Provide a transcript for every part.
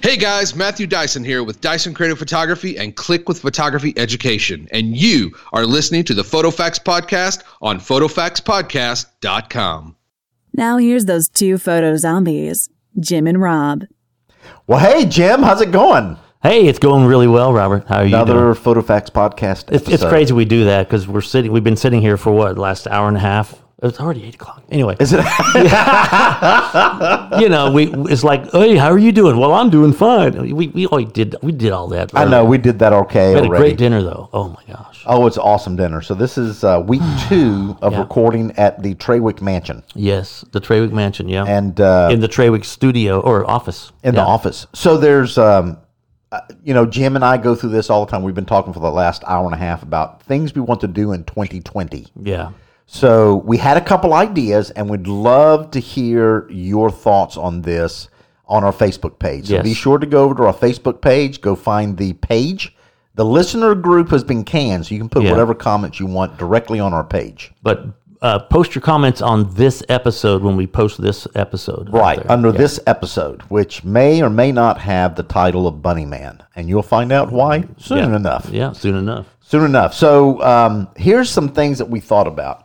Hey guys, Matthew Dyson here with Dyson Creative Photography and Click with Photography Education. And you are listening to the PhotoFacts Podcast on PhotoFactsPodcast.com. Now here's those two photo zombies, Jim and Rob. Well, hey, Jim, how's it going? Hey, it's going really well, Robert. How are you doing? Another PhotoFacts podcast episode. It's crazy we do that because we've been sitting here for what, last hour and a half? It's already 8 o'clock. Anyway. Is it? It's like, hey, how are you doing? Well, I'm doing fine. We did all that. I know, we did that okay We had already. a great dinner, though. Oh, my gosh. Oh, it's an awesome dinner. So this is week 2 of recording at the Trawick Mansion. Yes, the Trawick Mansion, yeah. And in the Trawick studio or office. In the office. So there's, Jim and I go through this all the time. We've been talking for the last hour and a half about things we want to do in 2020. Yeah. So we had a couple ideas, and we'd love to hear your thoughts on this on our Facebook page. So Yes. be sure to go over to our Facebook page, go find the page. The listener group has been canned, so you can put whatever comments you want directly on our page. But post your comments on this episode when we post this episode. Right, under this episode, which may or may not have the title of Bunny Man. And you'll find out why soon enough. Yeah, soon enough. Soon enough. So here's some things that we thought about.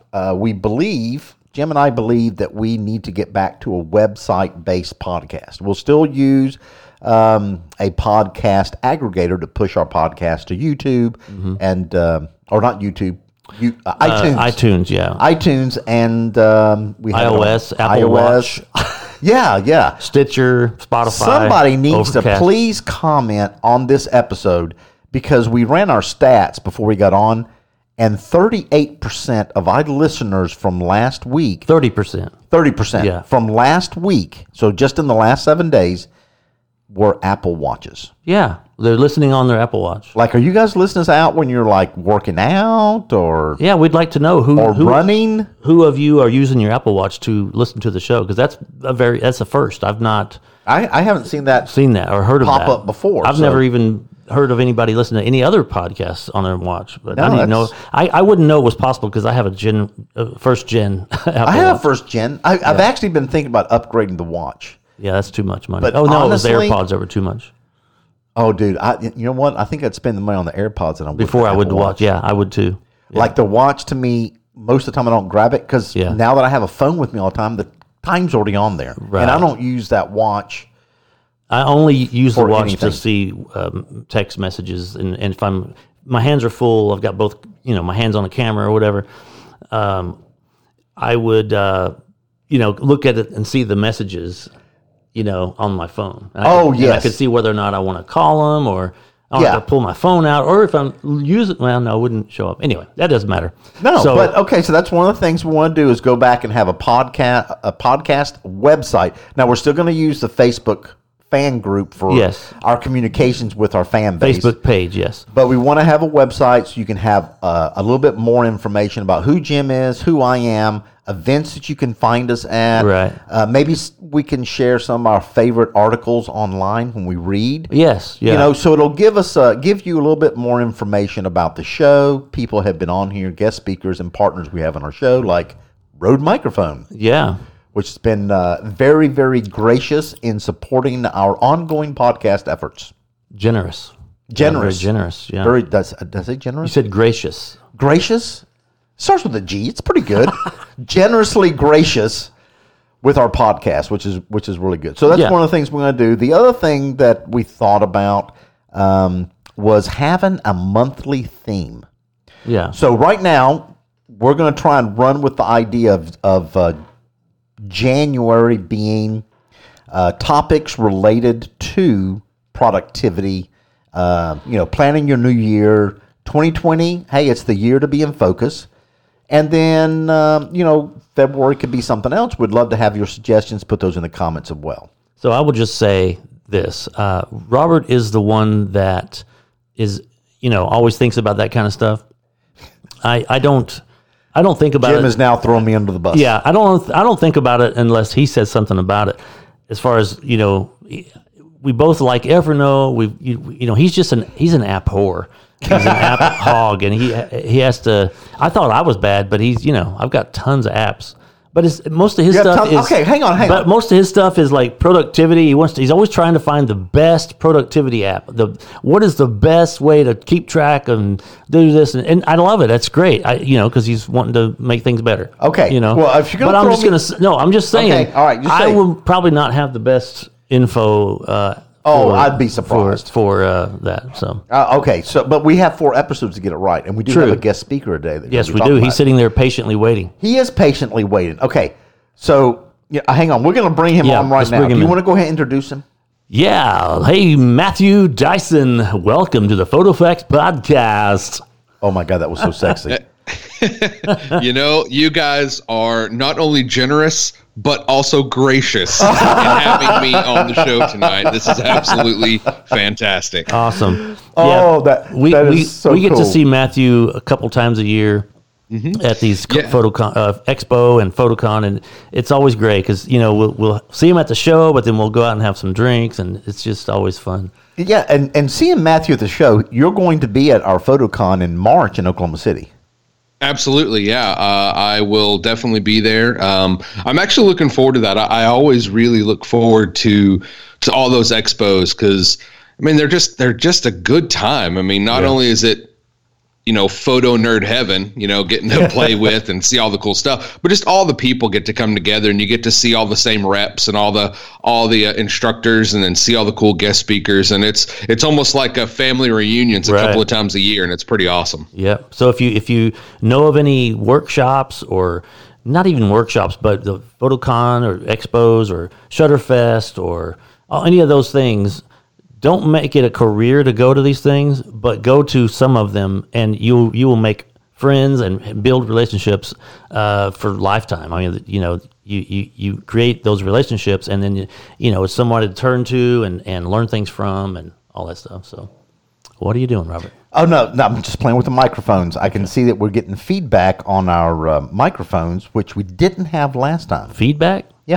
Jim and I believe that we need to get back to a website-based podcast. We'll still use a podcast aggregator to push our podcast to YouTube and, or not YouTube, iTunes. iTunes, yeah. iTunes and we have iOS, Apple Watch. Yeah. Stitcher, Spotify. Somebody needs Overcast. to please comment on this episode because we ran our stats before we got on, and 38% of our listeners from last week, 30%. from last week, so just in the last 7 days, were Apple Watches. Yeah, they're listening on their Apple Watch. Like, are you guys listening out when you're like working out or Yeah, we'd like to know who running? Who of you are using your Apple Watch to listen to the show? Because that's a first. I've not I haven't seen that seen that or heard of pop that up before. I've never even heard of anybody listening to any other podcasts on their watch. But No, I didn't know. I wouldn't know it was possible because I have a first gen. Apple I have Watch. first gen. I've actually been thinking about upgrading the watch. Yeah, that's too much money. But it was the honestly- AirPods that were too much. Oh, dude, you know what? I think I'd spend the money on the AirPods than I would Before the I would Apple watch. Yeah, I would too. Yeah. Like the watch, to me, most of the time I don't grab it because now that I have a phone with me all the time, the time's already on there, and I don't use that watch. I only use the for watch anything. to see text messages, and if my hands are full, I've got both, my hands on the camera or whatever. I would, look at it and see the messages, on my phone. And I could see whether or not I want to call them or I want to pull my phone out, or if I'm using. Well, no, it wouldn't show up. Anyway, that doesn't matter. No, but okay, so that's one of the things we want to do is go back and have a podcast website. Now we're still going to use the Facebook fan group for our communications with our fan base. Facebook page, yes. But we want to have a website so you can have a little bit more information about who Jim is, who I am, events that you can find us at. Right. Maybe we can share some of our favorite articles online when we read. Yes. Yeah. So it'll give you a little bit more information about the show. People have been on here, guest speakers and partners we have on our show, like Rode Microphone. Yeah. Which has been very, very gracious in supporting our ongoing podcast efforts. Generous. Very generous, yeah. Does it say generous? You said gracious. Gracious? Starts with a G. It's pretty good. Generously gracious with our podcast, which is really good. So that's one of the things we're going to do. The other thing that we thought about was having a monthly theme. Yeah. So right now, we're going to try and run with the idea of January being topics related to productivity, planning your new year. 2020, hey, it's the year to be in focus. And then, February could be something else. We'd love to have your suggestions. Put those in the comments as well. So I will just say this. Robert is the one that is, always thinks about that kind of stuff. I don't think about it. Jim is now throwing me under the bus. Yeah, I don't think about it unless he says something about it. As far as, we both like Evernote. He's an app whore. He's an app hog, and he has to. I thought I was bad, but he's I've got tons of apps, But most of his stuff is okay. Hang on. But most of his stuff is like productivity. He's always trying to find the best productivity app. What is the best way to keep track and do this? And I love it. That's great. Because he's wanting to make things better. Okay. Well, if you're going to, I'm just saying. Okay. All right. I will probably not have the best info. I'd be surprised for that. So okay, but we have 4 episodes to get it right, and we do have a guest speaker today. Yes, we do. He's sitting there patiently waiting. He is patiently waiting. Okay, so hang on. We're going to bring him on right now. Do you want to go ahead and introduce him? Yeah. Hey, Matthew Dyson. Welcome to the PhotoFacts podcast. Oh my God, that was so sexy. You guys are not only generous, but also gracious in having me on the show tonight. This is absolutely fantastic. Awesome. Oh, yeah, we get to see Matthew a couple times a year at these Photocon Expo and Photocon, and it's always great because we'll see him at the show, but then we'll go out and have some drinks, and it's just always fun. Yeah, and seeing Matthew at the show, you're going to be at our Photocon in March in Oklahoma City. Absolutely, yeah. I will definitely be there. I'm actually looking forward to that. I always really look forward to all those expos because they're just a good time. Not only is it photo nerd heaven, getting to play with and see all the cool stuff, but just all the people get to come together and you get to see all the same reps and all the instructors and then see all the cool guest speakers. And it's almost like a family reunions a couple of times a year. And it's pretty awesome. Yep. So if you know of any workshops or not even workshops, but the Photocon or expos or Shutterfest or any of those things, don't make it a career to go to these things, but go to some of them, and you will make friends and build relationships for lifetime. You create those relationships, and then it's someone to turn to and learn things from, and all that stuff. So, what are you doing, Robert? Oh no, I'm just playing with the microphones. I can see that we're getting feedback on our microphones, which we didn't have last time. Feedback? Yeah.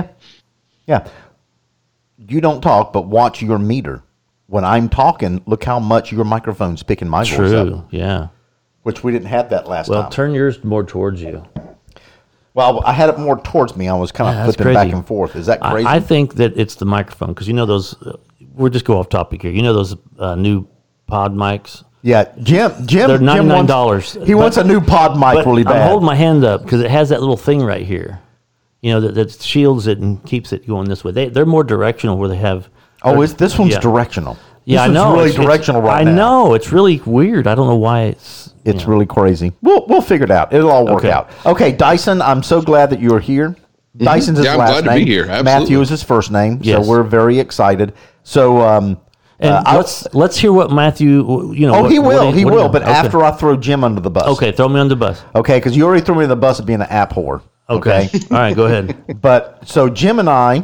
You don't talk, but watch your meter. When I'm talking, look how much your microphone's picking my voice up. True, yeah. Which we didn't have that last time. Well, turn yours more towards you. Well, I had it more towards me. I was kind of flipping back and forth. Is that crazy? I think that it's the microphone because those. We'll just go off topic here. Those new pod mics. Yeah, Jim. They're $99. He wants a new pod mic really bad. I'm holding my hand up because it has that little thing right here. That shields it and keeps it going this way. They're more directional where they have. Oh, this one's directional. Yeah, I know. It's really directional right now. I know. It's really weird. I don't know why it's... It's really crazy. We'll figure it out. It'll all work out. Okay, Dyson, I'm so glad that you're here. Dyson's his last name. I'm glad to be here. Absolutely. Matthew is his first name, so we're very excited. So... let's hear what Matthew... he will, but after I throw Jim under the bus. Okay, throw me under the bus. Okay, because you already threw me under the bus of being an app whore. Okay. All right, go ahead. But, so Jim and I,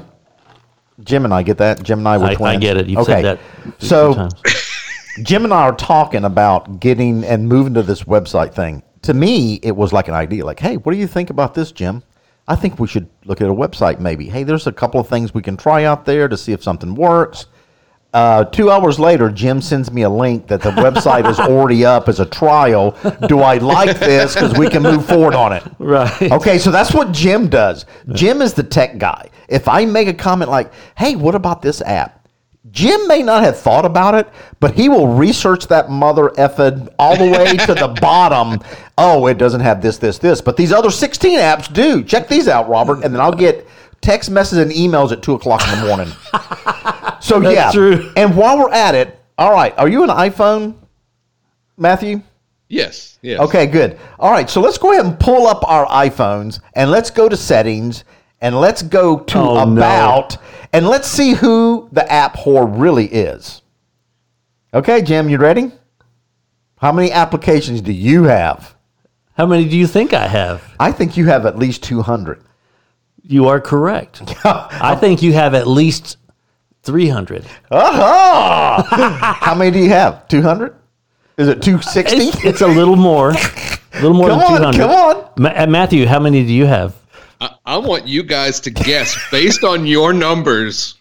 get that? Jim and I were twins. I get it. You've said that so times. Jim and I are talking about getting and moving to this website thing. To me, it was like an idea. Like, hey, what do you think about this, Jim? I think we should look at a website maybe. Hey, there's a couple of things we can try out there to see if something works. 2 hours later, Jim sends me a link that the website is already up as a trial. Do I like this? Because we can move forward on it. Right. Okay, so that's what Jim does. Jim is the tech guy. If I make a comment like, hey, what about this app? Jim may not have thought about it, but he will research that mother effing all the way to the bottom. Oh, it doesn't have this, but these other 16 apps do. Check these out, Robert. And then I'll get text messages and emails at 2 o'clock in the morning. So, that's true. And while we're at it, all right, are you an iPhone, Matthew? Yes. Okay, good. All right, so let's go ahead and pull up our iPhones, and let's go to settings, and let's go to about, and let's see who the app whore really is. Okay, Jim, you ready? How many applications do you have? How many do you think I have? I think you have at least 200. You are correct. I think you have at least 300. How many do you have? 200? Is it 260? It's a little more. A little more than 200. Come on. Matthew, how many do you have? I want you guys to guess based on your numbers.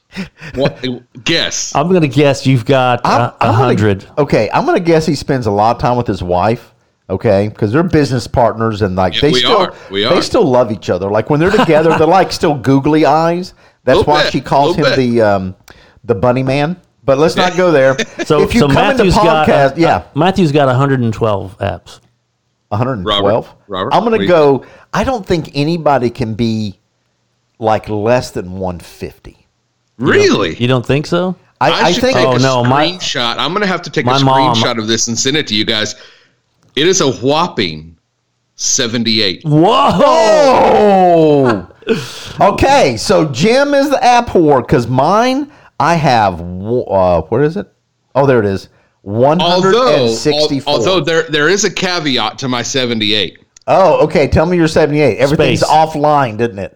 Guess. I'm going to guess you've got 100. Okay, I'm going to guess he spends a lot of time with his wife. Okay, because they're business partners and like we still love each other. Like when they're together, they're like still googly eyes. That's why she calls him the bunny man. But let's not go there. So if you come Matthew's into podcast, Matthew's got 112 apps. 112. Robert, I'm going to go. I don't think anybody can be like less than 150. Really? You don't think so? I think. Oh no, screenshot. I'm going to have to take a screenshot of this and send it to you guys. It is a whopping 78. Whoa! Okay, so Jim is the app whore because mine, I have, where is it? Oh, there it is. 164. Although there is a caveat to my 78. Oh, okay. Tell me your 78. Everything's offline, didn't it?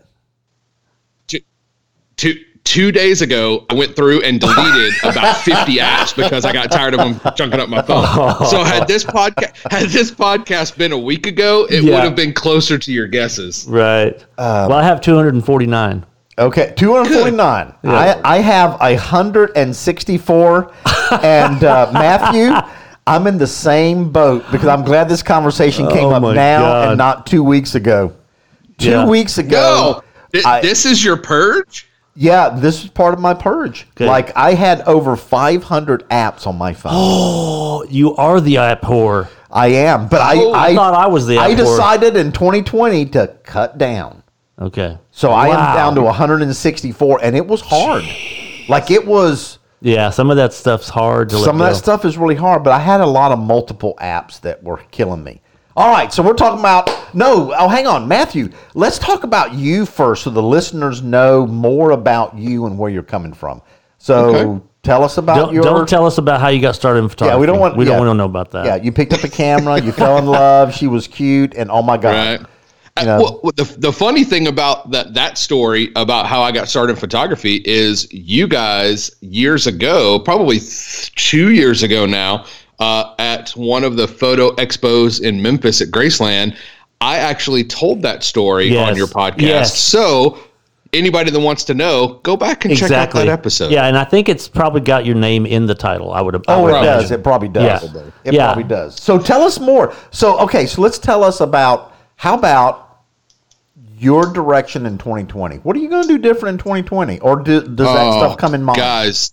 2 days ago, I went through and deleted about 50 apps because I got tired of them chunking up my phone. So had this podcast been a week ago, it would have been closer to your guesses. Right. Well, I have 249. Okay, 249. Yeah. I have 164. And Matthew, I'm in the same boat because I'm glad this conversation came up now and not 2 weeks ago. 2 weeks ago. No, this is your purge? Yeah, this is part of my purge. Good. Like, I had over 500 apps on my phone. Oh, you are the app whore. I am, but I thought I was the app whore. I decided in 2020 to cut down. Okay. So I am down to 164, and it was hard. Jeez. Like, it was... Yeah, some of that stuff's hard to let go. Some of that stuff is really hard, but I had a lot of multiple apps that were killing me. All right, so we're talking about... hang on, Matthew. Let's talk about you first so the listeners know more about you and where you're coming from. So tell us about Don't tell us about how you got started in photography. Yeah, we don't want to know about that. Yeah, you picked up a camera, you fell in love, she was cute, and oh my God. Right. Well, the funny thing about that story about how I got started in photography is you guys years ago, probably 2 years ago now, at one of the photo expos in Memphis at Graceland, I actually told that story on your podcast. Yes. So anybody that wants to know, go back and check out that episode. Yeah, and I think it's probably got your name in the title. It does. It probably does. Yeah. It probably does. So tell us more. So let's tell us about your direction in 2020. What are you going to do different in 2020? Or does that stuff come in mind? Guys,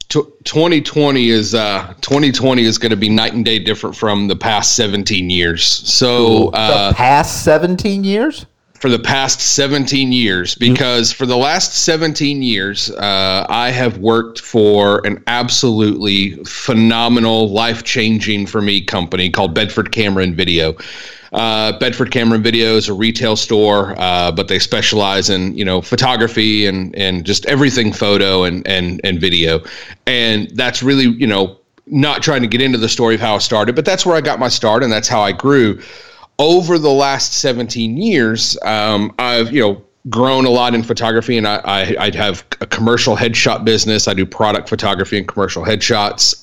2020 is going to be night and day different from the past 17 years. So the past 17 years? For the past 17 years, because for the last 17 years, I have worked for an absolutely phenomenal, life-changing for me company called Bedford Camera and Video. Bedford Camera and Video is a retail store, but they specialize in, photography and just everything photo and video. And that's really, not trying to get into the story of how I started, but that's where I got my start and that's how I grew. Over the last 17 years, I've, grown a lot in photography, and I have a commercial headshot business. I do product photography and commercial headshots.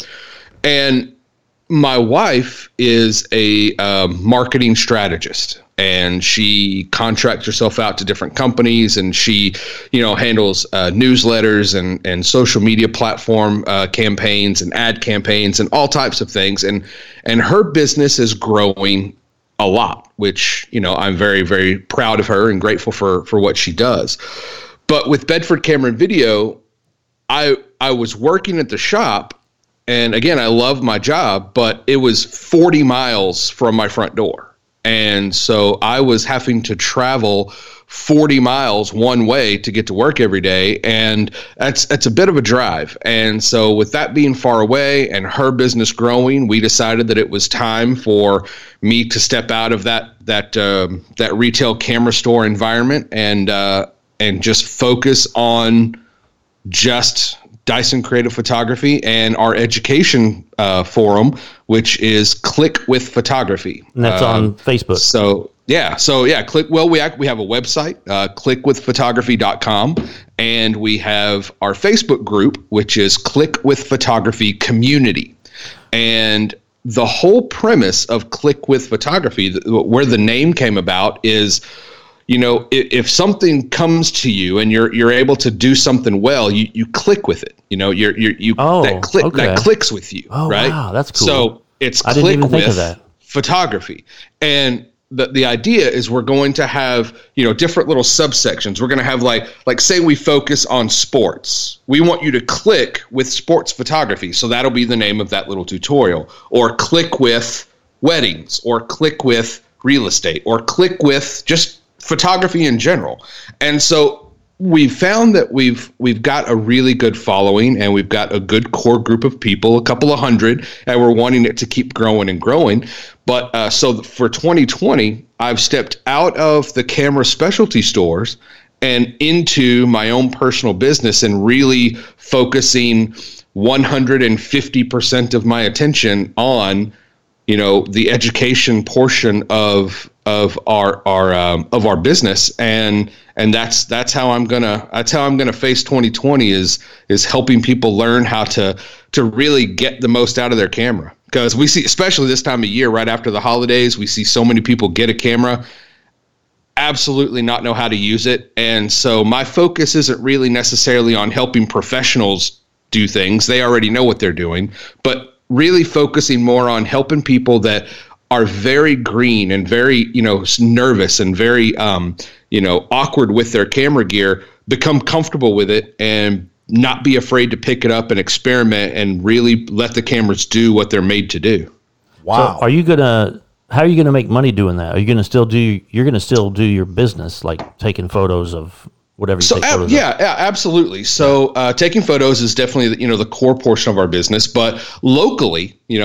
And my wife is a marketing strategist, and she contracts herself out to different companies, and she, handles newsletters and social media platform campaigns and ad campaigns and all types of things. And her business is growing a lot, which, I'm very, very proud of her and grateful for what she does. But with Bedford Camera and Video, I was working at the shop. And again, I love my job, but it was 40 miles from my front door. And so I was having to travel 40 miles one way to get to work every day. And that's a bit of a drive. And so with that being far away and her business growing, we decided that it was time for me to step out of that retail camera store environment and just focus on just Dyson Creative Photography and our education forum, which is Click with Photography. And that's on Facebook. Click. Well, we have a website, clickwithphotography.com, and we have our Facebook group, which is Click with Photography Community. And the whole premise of Click with Photography, where the name came about, is if something comes to you and you're able to do something well, you click with it. That clicks with you. Oh, right? Wow, that's cool. So it's I didn't even think of that. photography. And the idea is we're going to have, different little subsections. We're going to have like say we focus on sports. We want you to click with sports photography. So that'll be the name of that little tutorial, or click with weddings, or click with real estate, or click with just photography in general. And so we've found that we've got a really good following, and we've got a good core group of people, a couple of hundred, and we're wanting it to keep growing and growing. But so for 2020, I've stepped out of the camera specialty stores and into my own personal business, and really focusing 150% of my attention on, the education portion of our business, and that's how I'm gonna face 2020 is helping people learn how to really get the most out of their camera. Because we see, especially this time of year, right after the holidays, we see so many people get a camera, absolutely not know how to use it. And so my focus isn't really necessarily on helping professionals do things. They already know what they're doing, but really focusing more on helping people that are very green and very, nervous and very, awkward with their camera gear, become comfortable with it and not be afraid to pick it up and experiment and really let the cameras do what they're made to do. Wow. So how are you gonna make money doing that? Are you gonna still do your business, like taking photos of whatever you take photos of? Yeah, absolutely. So taking photos is definitely, the core portion of our business, but locally, in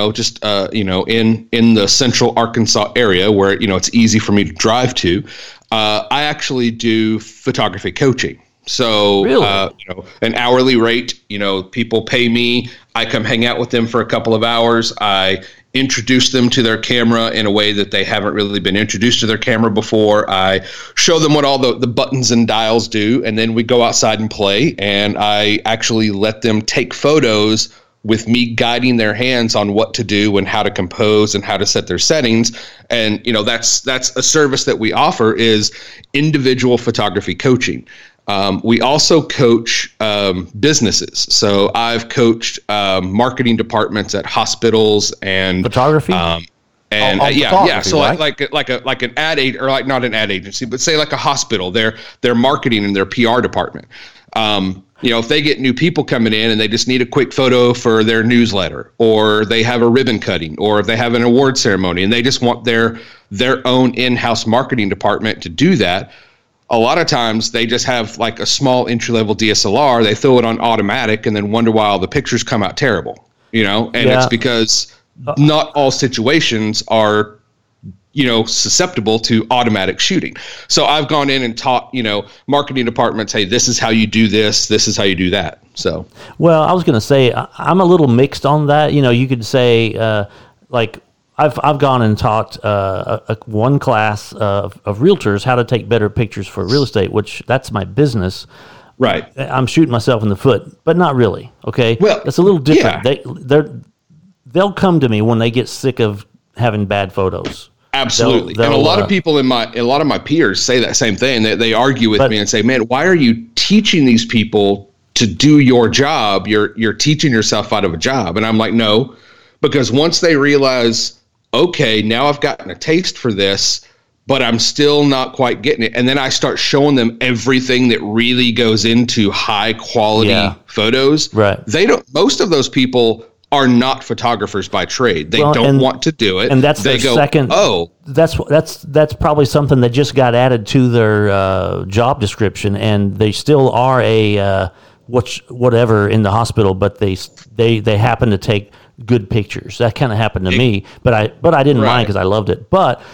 the central Arkansas area where, it's easy for me to drive to, I actually do photography coaching. So, really? An hourly rate, people pay me. I come hang out with them for a couple of hours. I introduce them to their camera in a way that they haven't really been introduced to their camera before. I show them what all the buttons and dials do, and then we go outside and play, and I actually let them take photos with me guiding their hands on what to do and how to compose and how to set their settings. And, that's a service that we offer, is individual photography coaching. We also coach businesses. So I've coached marketing departments at hospitals and photography. So right? like an ad agency, or like not an ad agency, but say like a hospital, their marketing and their PR department. If they get new people coming in and they just need a quick photo for their newsletter, or they have a ribbon cutting, or if they have an award ceremony and they just want their own in-house marketing department to do that. A lot of times they just have like a small entry-level DSLR. They throw it on automatic and then wonder why all the pictures come out terrible, It's because not all situations are, susceptible to automatic shooting. So I've gone in and taught, marketing departments, hey, this is how you do this. This is how you do that. So, well, I was going to say, I'm a little mixed on that. You could say I've gone and taught one class of realtors how to take better pictures for real estate, which that's my business. Right. I'm shooting myself in the foot, but not really. Okay. Well, it's a little different. Yeah. They'll come to me when they get sick of having bad photos. Absolutely. And a lot of people a lot of my peers say that same thing. They argue with me and say, man, why are you teaching these people to do your job? You're teaching yourself out of a job. And I'm like, no, because once they realize, okay, now I've gotten a taste for this, but I'm still not quite getting it. And then I start showing them everything that really goes into high quality photos. Right. Most of those people are not photographers by trade. They don't want to do it. And that's that's probably something that just got added to their job description, and they still are a whatever in the hospital, but they happen to take good pictures. That kind of happened to me, but I didn't mind because I loved it. But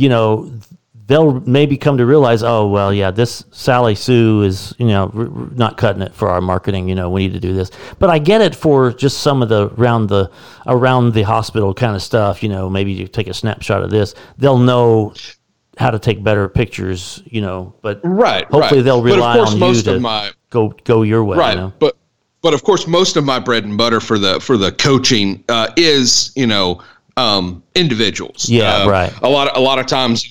they'll maybe come to realize, oh well, yeah, this Sally Sue is not cutting it for our marketing. We need to do this. But I get it for just some of the around the hospital kind of stuff. Maybe you take a snapshot of this. They'll know how to take better pictures. But hopefully they'll rely on you to go your way. Right, But of course, most of my bread and butter for the coaching is individuals. Yeah, right. A lot of times,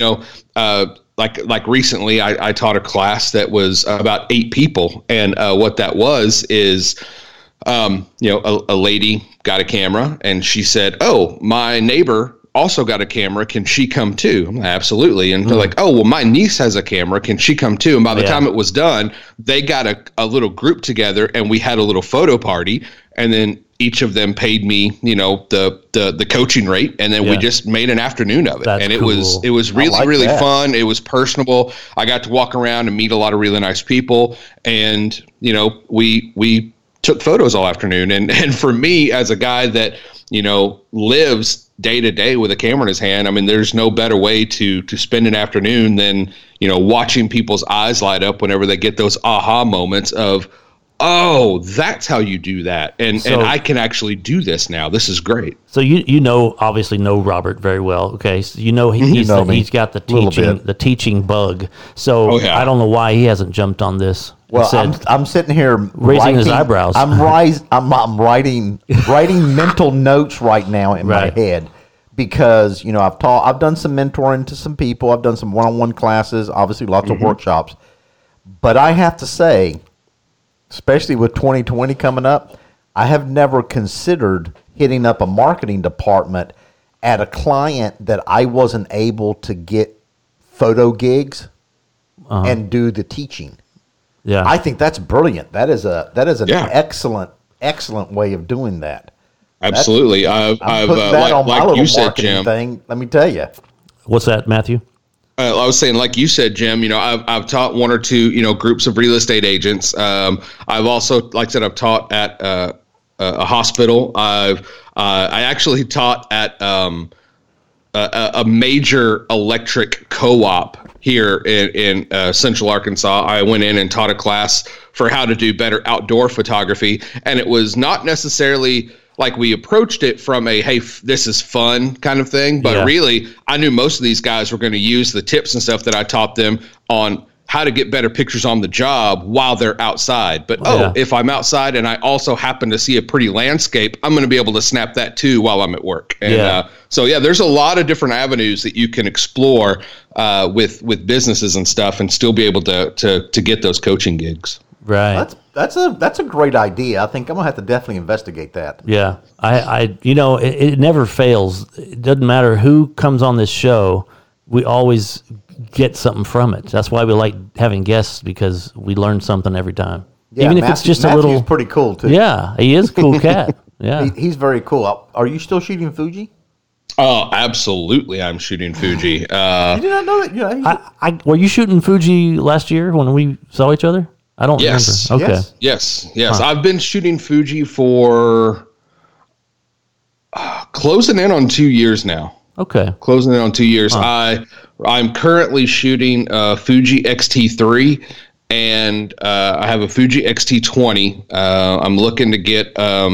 like recently, I taught a class that was about 8 people, and what that was is, a lady got a camera and she said, "Oh, my neighbor also got a camera. Can she come too? I'm like, absolutely. And they're like, oh, well, my niece has a camera. Can she come too? And by the time it was done, they got a little group together and we had a little photo party. And then each of them paid me, the coaching rate. And then we just made an afternoon of it. That's and it cool. was really fun. It was personable. I got to walk around and meet a lot of really nice people. And, we took photos all afternoon. And for me, as a guy that, lives day to day with a camera in his hand, I mean, there's no better way to spend an afternoon than, watching people's eyes light up whenever they get those aha moments of, oh, that's how you do that. And I can actually do this now. This is great. So obviously know Robert very well. Okay. So he's got the teaching bug. So I don't know why he hasn't jumped on this. Well, I'm sitting here raising his eyebrows. I'm writing mental notes right now in my head because I've done some mentoring to some people. I've done some one-on-one classes, obviously lots of workshops. But I have to say, especially with 2020 coming up, I have never considered hitting up a marketing department at a client that I wasn't able to get photo gigs and do the teaching. Yeah, I think that's brilliant. That is an excellent way of doing that. Absolutely. I'm putting that on my little marketing thing. Let me tell you. What's that, Matthew? I was saying, like you said, Jim, I've taught one or two, groups of real estate agents. I've also, like I said, I've taught at a hospital. I actually taught at a major electric co-op here in Central Arkansas. I went in and taught a class for how to do better outdoor photography. And it was not necessarily like we approached it from a, hey, this is fun kind of thing. But really, I knew most of these guys were going to use the tips and stuff that I taught them on how to get better pictures on the job while they're outside. But, if I'm outside and I also happen to see a pretty landscape, I'm going to be able to snap that too while I'm at work. And there's a lot of different avenues that you can explore with businesses and stuff and still be able to get those coaching gigs. Right. That's a great idea. I think I'm gonna have to definitely investigate that. Yeah, it never fails. It doesn't matter who comes on this show. We always get something from it. That's why we like having guests, because we learn something every time. Yeah, even if it's just a little. He's pretty cool too. Yeah, he is a cool cat. Yeah, he's very cool. Are you still shooting Fuji? Oh, absolutely! I'm shooting Fuji. You did not know that? Were you shooting Fuji last year when we saw each other? I don't remember. Okay. Yes. Huh. I've been shooting Fuji for closing in on 2 years now. Okay. Closing in on 2 years. Huh. I'm currently shooting Fuji X-T3, and I have a Fuji X-T20. I'm looking to get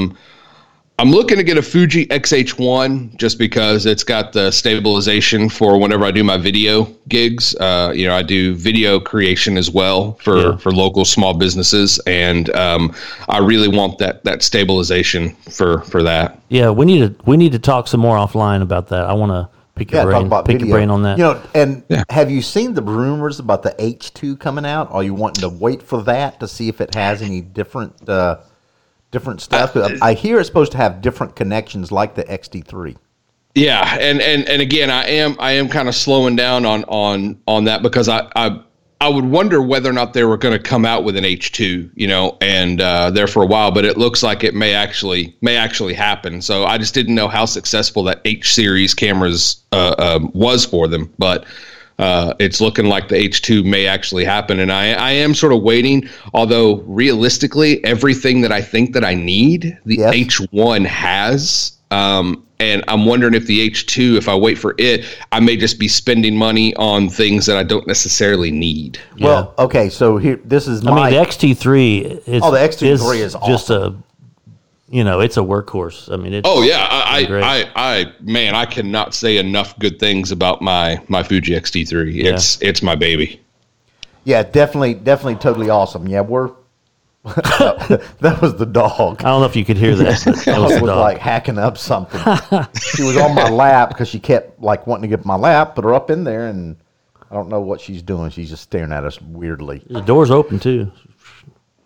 a Fuji X-H1 just because it's got the stabilization for whenever I do my video gigs. I do video creation as well for local small businesses, and I really want that stabilization for that. Yeah, we need to talk some more offline about that. I want to pick your brain on that. Have you seen the rumors about the H2 coming out? Are you wanting to wait for that to see if it has any different stuff? I hear it's supposed to have different connections like the XT3. Yeah, and again, I am kind of slowing down on that because I would wonder whether or not they were going to come out with an H2, and there for a while, but it looks like it may actually happen. So I just didn't know how successful that H series cameras was for them, but it's looking like the H2 may actually happen, and I am sort of waiting. Although realistically, everything that I think that I need, the H1 has. And I'm wondering if the H2, if I wait for it, I may just be spending money on things that I don't necessarily need. Well, okay, so here, this is the XT3 is... Oh, the XT3 is awesome. Just it's a workhorse. I mean, it's... Oh, yeah. I cannot say enough good things about my Fuji XT3. Yeah. It's my baby. Yeah, definitely totally awesome. Yeah, that was the dog. I don't know if you could hear that. That was like hacking up something. She was on my lap because she kept like wanting to get my lap, put her up in there, and I don't know what she's doing. She's just staring at us weirdly. The door's open too.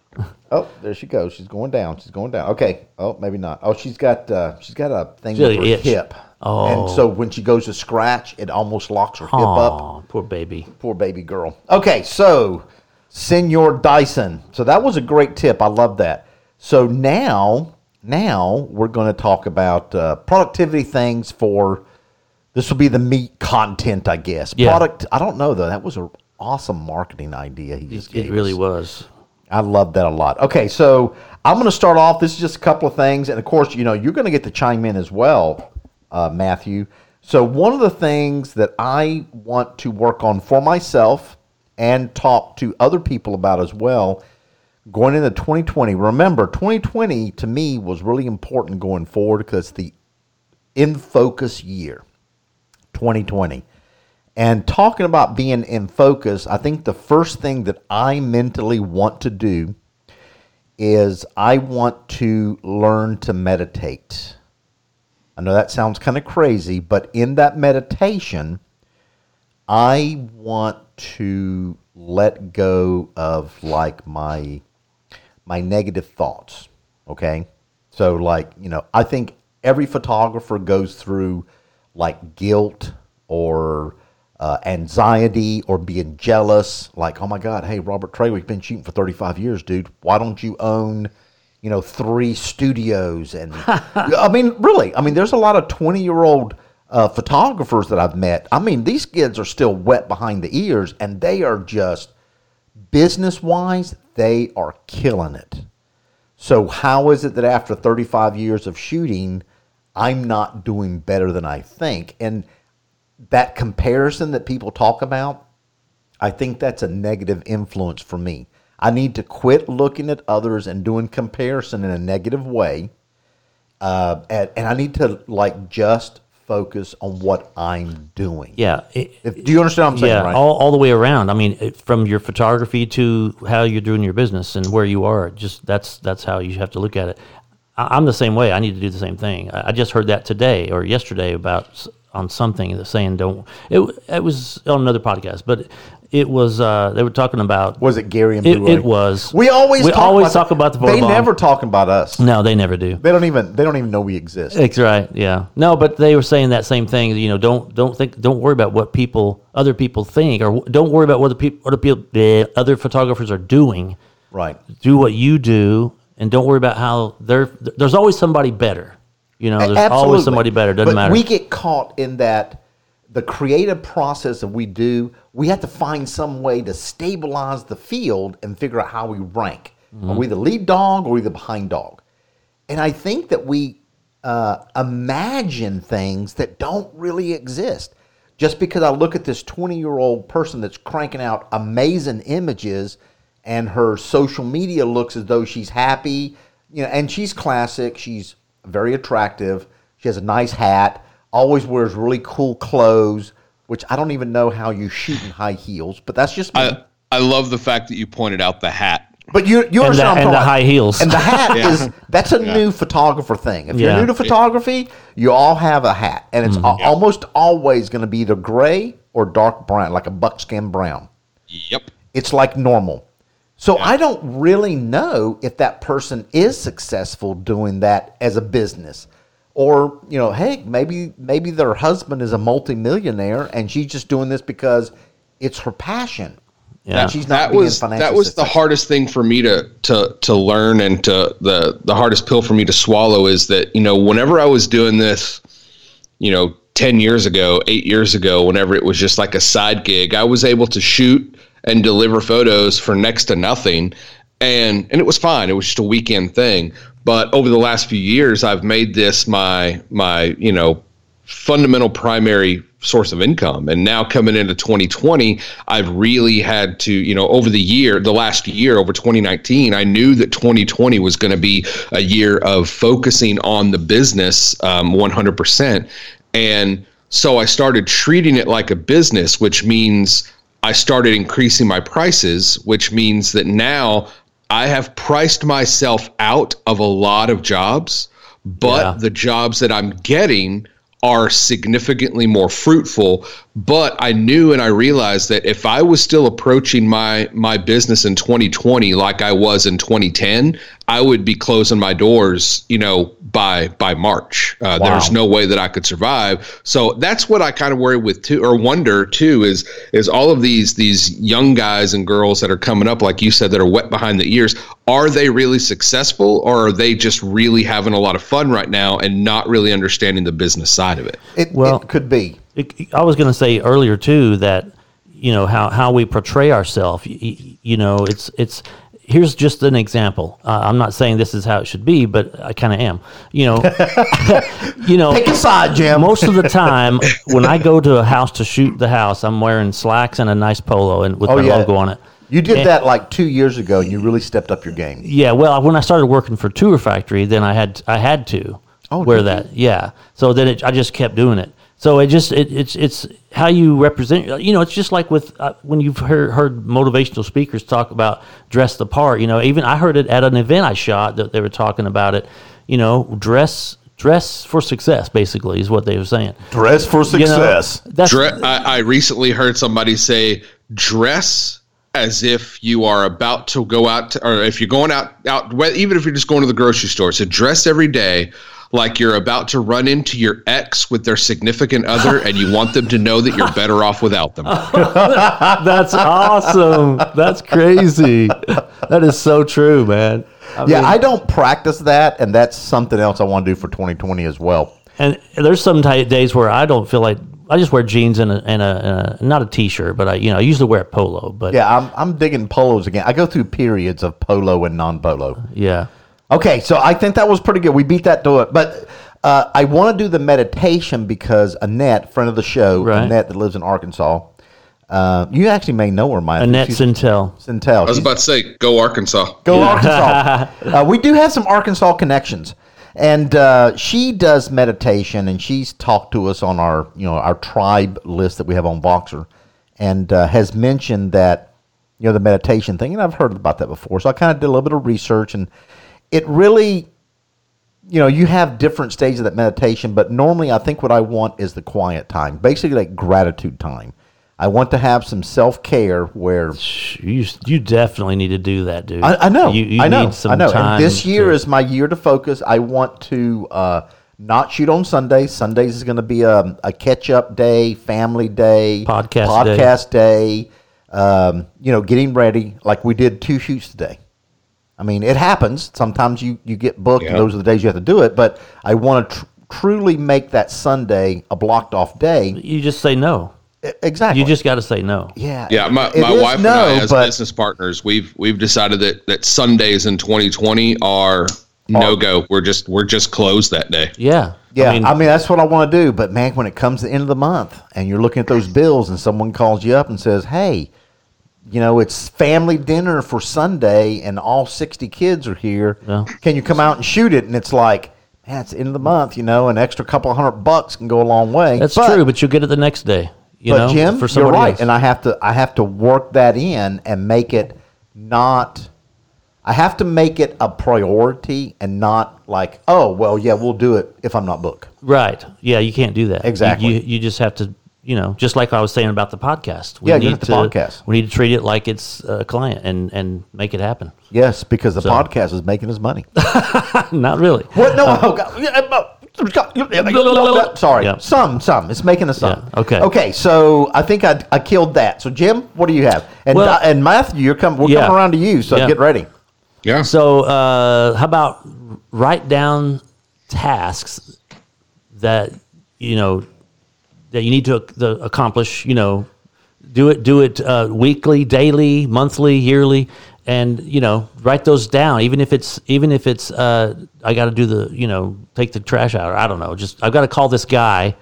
Oh, there she goes. She's going down. Okay. Oh, maybe not. Oh, she's got a thing with her hip. Oh. And so when she goes to scratch, it almost locks her hip up. Oh, poor baby. Poor baby girl. Okay, so Senor Dyson. So that was a great tip. I love that. So now we're going to talk about productivity things for, this will be the meat content, I guess. Yeah. Product, I don't know, though. That was an awesome marketing idea he just gave It really us. was. I love that a lot. Okay, so I'm going to start off. This is just a couple of things. And, of course, you're going to get to chime in as well, Matthew. So one of the things that I want to work on for myself and talk to other people about as well, going into 2020. Remember, 2020 to me was really important going forward because the in focus year, 2020. And talking about being in focus, I think the first thing that I mentally want to do is I want to learn to meditate. I know that sounds kind of crazy, but in that meditation, I want to let go of like my negative thoughts, okay? So like, I think every photographer goes through like guilt or anxiety or being jealous, like, oh my God, hey, Robert Trawick's been shooting for 35 years, dude. Why don't you own, 3 studios? And I mean, really, there's a lot of 20-year-old photographers that I've met. These kids are still wet behind the ears, and they are just, business-wise, they are killing it. So how is it that after 35 years of shooting, I'm not doing better than I think? And that comparison that people talk about, I think that's a negative influence for me. I need to quit looking at others and doing comparison in a negative way. And I need to just focus on what I'm doing. Yeah. Do you understand what I'm saying? Yeah, right? all the way around. From your photography to how you're doing your business and where you are, just that's how you have to look at it. I'm the same way. I need to do the same thing. I just heard that today or yesterday on something that's saying don't. It was on another podcast, but it was they were talking about. Was it Gary and Blue? It was. We always talk about the. They never talk about us. No, they never do. They don't even know we exist. That's right. Yeah. No, but they were saying that same thing. Don't worry about what other people think, or don't worry about what the other photographers are doing. Right. Do what you do, and don't worry about how there's always somebody better. There's Absolutely. always somebody better. Doesn't matter. We get caught in that the creative process that we do, we have to find some way to stabilize the field and figure out how we rank. Mm-hmm. Are we the lead dog or are we the behind dog? And I think that we imagine things that don't really exist. Just because I look at this 20-year-old person that's cranking out amazing images and her social media looks as though she's happy, and she's classic, she's very attractive. She has a nice hat, always wears really cool clothes, which I don't even know how you shoot in high heels, but that's just me. I love the fact that you pointed out the hat. But you understand what I'm talking and the about. high heels. And the hat that's a new photographer thing. If you're new to photography, you all have a hat. And it's almost always going to be either gray or dark brown, like a buckskin brown. Yep. It's like normal. So I don't really know if that person is successful doing that as a business. Or, hey, maybe their husband is a multimillionaire and she's just doing this because it's her passion. Yeah. She's not that was the hardest thing for me to learn, and the hardest pill for me to swallow is that, whenever I was doing this, 10 years ago, 8 years ago, whenever it was just like a side gig, I was able to shoot and deliver photos for next to nothing. And it was fine. It was just a weekend thing. But over the last few years, I've made this my fundamental primary source of income. And now coming into 2020, I've really had to, over the last year, over 2019, I knew that 2020 was going to be a year of focusing on the business 100%. And so I started treating it like a business, which means I started increasing my prices, which means that now I have priced myself out of a lot of jobs, but the jobs that I'm getting are significantly more fruitful. But I knew and I realized that if I was still approaching my business in 2020 like I was in 2010, I would be closing my doors, by March. Wow. There's no way that I could survive. So that's what I kind of worry with too, or wonder too, is all of these young guys and girls that are coming up, like you said, that are wet behind the ears. Are they really successful, or are they just really having a lot of fun right now and not really understanding the business side of it? It could be. I was going to say earlier too that how we portray ourselves. It's here's just an example. I'm not saying this is how it should be, but I kind of am. Take a side, Jim. Most of the time, when I go to a house to shoot the house, I'm wearing slacks and a nice polo and with my logo on it. You did that like 2 years ago, and you really stepped up your game. Yeah, well, when I started working for Tour Factory, then I had to wear that. Yeah, so then I just kept doing it. So it's how you represent. It's just like with when you've heard motivational speakers talk about dress the part. Even I heard it at an event I shot that they were talking about it. Dress for success, basically, is what they were saying. Dress for success. I recently heard somebody say, dress as if you are about to go out, or if you're going out, even if you're just going to the grocery store. So dress every day like you're about to run into your ex with their significant other, and you want them to know that you're better off without them. That's awesome. That's crazy. That is so true, man. I don't practice that, and that's something else I want to do for 2020 as well. And there's some days where I don't feel like, I just wear jeans and a not a t-shirt, but I usually wear a polo. But yeah, I'm digging polos again. I go through periods of polo and non-polo. Yeah. Okay, so I think that was pretty good. We beat that to it. But I want to do the meditation because Annette, friend of the show, right. Annette that lives in Arkansas, you actually may know her, Mike. Annette Sintel. I was about to say, go Arkansas. Go Arkansas. We do have some Arkansas connections. And she does meditation, and she's talked to us on our tribe list that we have on Voxer, and has mentioned that, the meditation thing. And I've heard about that before. So I kind of did a little bit of research, and it really, you have different stages of that meditation, but normally I think what I want is the quiet time, basically like gratitude time. I want to have some self-care where... You definitely need to do that, dude. I know. You need some time. And this year is my year to focus. I want to not shoot on Sundays. Sundays is going to be a catch-up day, family day, podcast day. Getting ready. Like we did 2 shoots today. I mean, it happens. Sometimes you get booked, and those are the days you have to do it. But I want to truly make that Sunday a blocked-off day. You just say no. Exactly. You just got to say no. Yeah. Yeah. My wife and I, as business partners, we've decided that Sundays in 2020 are no go. We're just closed that day. Yeah. Yeah. I mean, that's what I want to do. But man, when it comes to the end of the month and you're looking at those bills and someone calls you up and says, "Hey, it's family dinner for Sunday and all 60 kids are here. Yeah. Can you come out and shoot it?" And it's like, man, it's the end of the month. An extra couple $100 can go a long way. That's true, but you'll get it the next day. Jim, for you're right, else. And I have to work that in and make it not. I have to make it a priority and not like, oh well, yeah, we'll do it if I'm not booked. Right? Yeah, you can't do that. Exactly. You just have to, just like I was saying about the podcast. We need to treat it like it's a client and make it happen. Yes, because the podcast is making us money. Not really. What? No. Oh God. Sorry. Yeah. Some. It's making us some. Yeah. Okay. So I think I killed that. So Jim, what do you have? And Matthew, we're coming around to you. So get ready. Yeah. So how about write down tasks that that you need to accomplish. Do it weekly, daily, monthly, yearly. And write those down. Even if it's I got to do the take the trash out. Or I don't know. Just I've got to call this guy.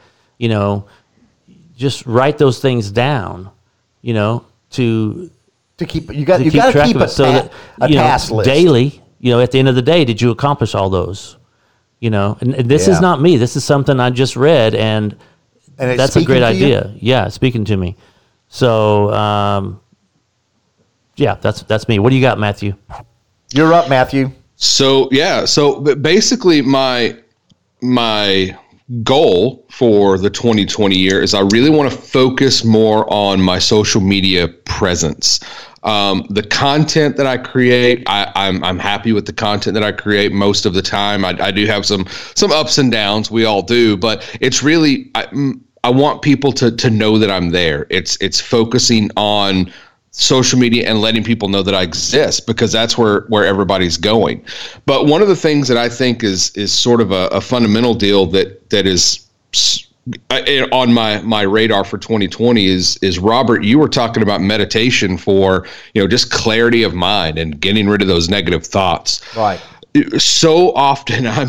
Just write those things down. To keep you got to keep a task list daily. At the end of the day, did you accomplish all those? And this is not me. This is something I just read, and that's a great idea. Yeah, speaking to me. So. Yeah, that's me. What do you got, Matthew? You're up, Matthew. So basically my goal for the 2020 year is I really want to focus more on my social media presence. The content that I create, I'm happy with the content that I create most of the time. I do have some ups and downs. We all do, but it's really, I want people to know that I'm there. It's focusing on social media and letting people know that I exist, because that's where everybody's going. But one of the things that I think is sort of a fundamental deal that is on my radar for 2020 is Robert, you were talking about meditation for, just clarity of mind and getting rid of those negative thoughts. Right. So often, I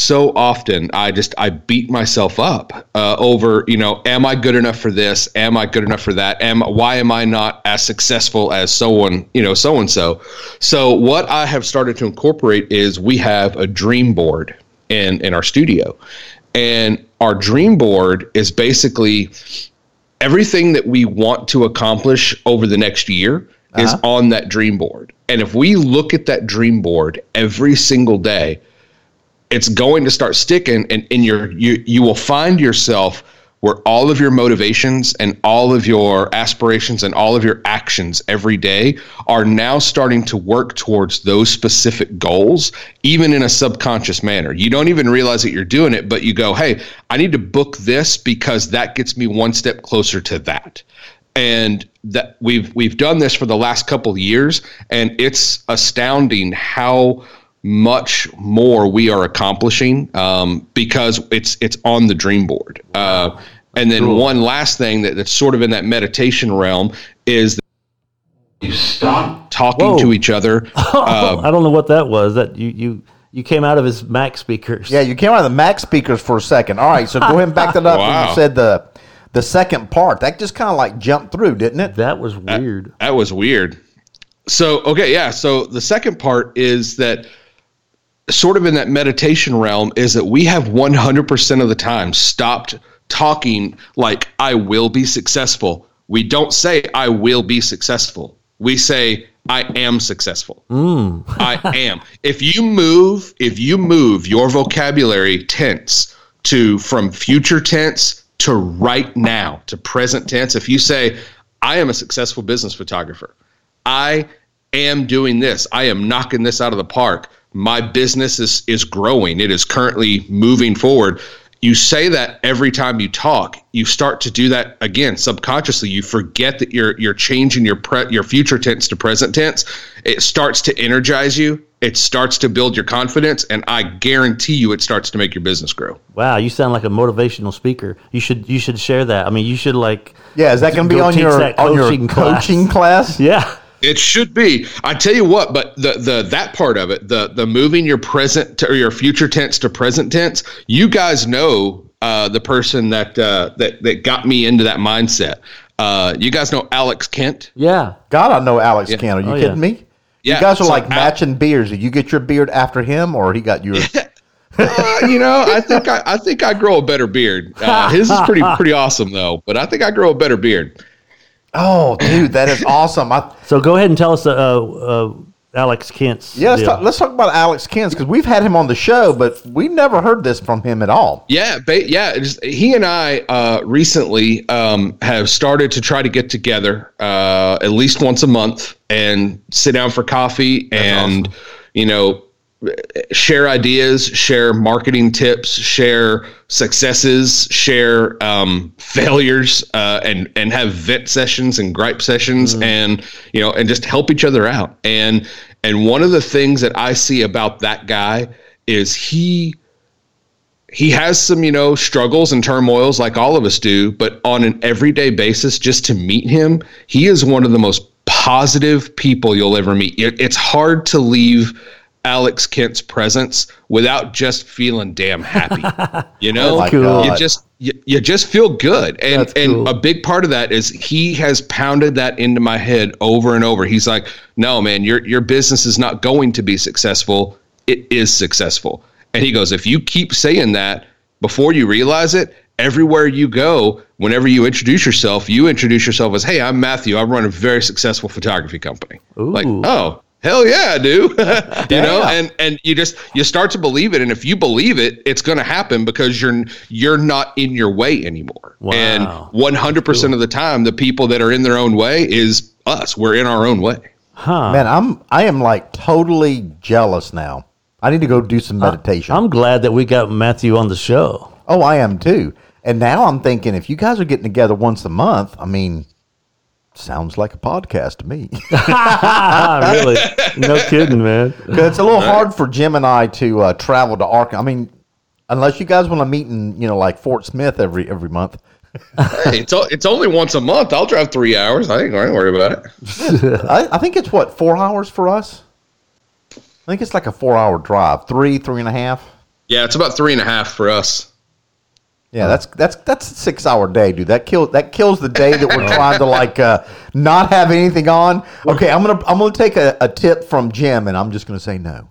beat myself up over, am I good enough for this? Am I good enough for that? Why am I not as successful as someone, so-and-so? So what I have started to incorporate is we have a dream board in our studio. And our dream board is basically everything that we want to accomplish over the next year is on that dream board. And if we look at that dream board every single day, it's going to start sticking, and you will find yourself where all of your motivations and all of your aspirations and all of your actions every day are now starting to work towards those specific goals, even in a subconscious manner. You don't even realize that you're doing it, but you go, hey, I need to book this because that gets me one step closer to that. And that we've done this for the last couple of years, and it's astounding how much more we are accomplishing because it's on the dream board. And then one last thing that's sort of in that meditation realm is that you stop talking to each other. I don't know what that was. That you came out of his Mac speakers. Yeah, you came out of the Mac speakers for a second. All right, so go ahead and back that up. Wow. When you said the second part, that just kind of like jumped through, didn't it? That was weird. That was weird. So, okay, yeah. So the second part is that sort of in that meditation realm is that we have 100% of the time stopped talking like I will be successful. We don't say I will be successful. We say I am successful. I am. If you move your vocabulary tense from future tense to right now, to present tense, if you say, I am a successful business photographer, I am doing this, I am knocking this out of the park, my business is growing, it is currently moving forward. You say that every time you talk, you start to do that again subconsciously. You forget that you're changing your future tense to present tense. It starts to energize you. It starts to build your confidence, and I guarantee you, it starts to make your business grow. Wow, you sound like a motivational speaker. You should share that. I mean, you should is that going to be on your coaching class? Yeah. It should be. I tell you what, but that part of it, the moving your present or your future tense to present tense, you guys know the person that got me into that mindset. You guys know Alex Kent? Yeah. God, I know Alex Kent. Are you kidding me? Yeah. You guys are like matching beards. Did you get your beard after him, or he got yours? I think I grow a better beard. His is pretty awesome though, but I think I grow a better beard. Oh, dude, that is awesome. So go ahead and tell us Alex Kent's. Yeah, let's talk about Alex Kent's, because we've had him on the show, but we've never heard this from him at all. Yeah, he and I recently have started to try to get together at least once a month and sit down for coffee. That's awesome. Share ideas, share marketing tips, share successes, share failures, and have vent sessions and gripe sessions, and just help each other out. And one of the things that I see about that guy is he has some struggles and turmoils like all of us do, but on an everyday basis, just to meet him, he is one of the most positive people you'll ever meet. It's hard to leave Alex Kent's presence without just feeling damn happy. Cool. You just feel good. And a big part of that is he has pounded that into my head over and over. He's like, no, man, your business is not going to be successful. It is successful. And he goes, if you keep saying that before you realize it, everywhere you go, whenever you introduce yourself as, hey, I'm Matthew. I run a very successful photography company. Ooh. Like, oh, hell yeah, I do. And you start to believe it. And if you believe it, it's going to happen because you're not in your way anymore. Wow. And 100% of the time, the people that are in their own way is us. We're in our own way. Huh. Man, I am like totally jealous now. I need to go do some meditation. I'm glad that we got Matthew on the show. Oh, I am too. And now I'm thinking, if you guys are getting together once a month, I mean, sounds like a podcast to me. Really? No kidding, man. It's a little hard for Jim and I to travel to Arkansas. I mean, unless you guys want to meet in, like Fort Smith every month. Hey, it's only once a month. I'll drive 3 hours. I ain't worry about it. I think it's 4 hours for us? I think it's like a 4-hour drive. 3.5. Yeah, it's about 3.5 for us. Yeah, that's a 6-hour day, dude. That kills the day that we're trying to not have anything on. Okay, I'm gonna take a tip from Jim, and I'm just gonna say no.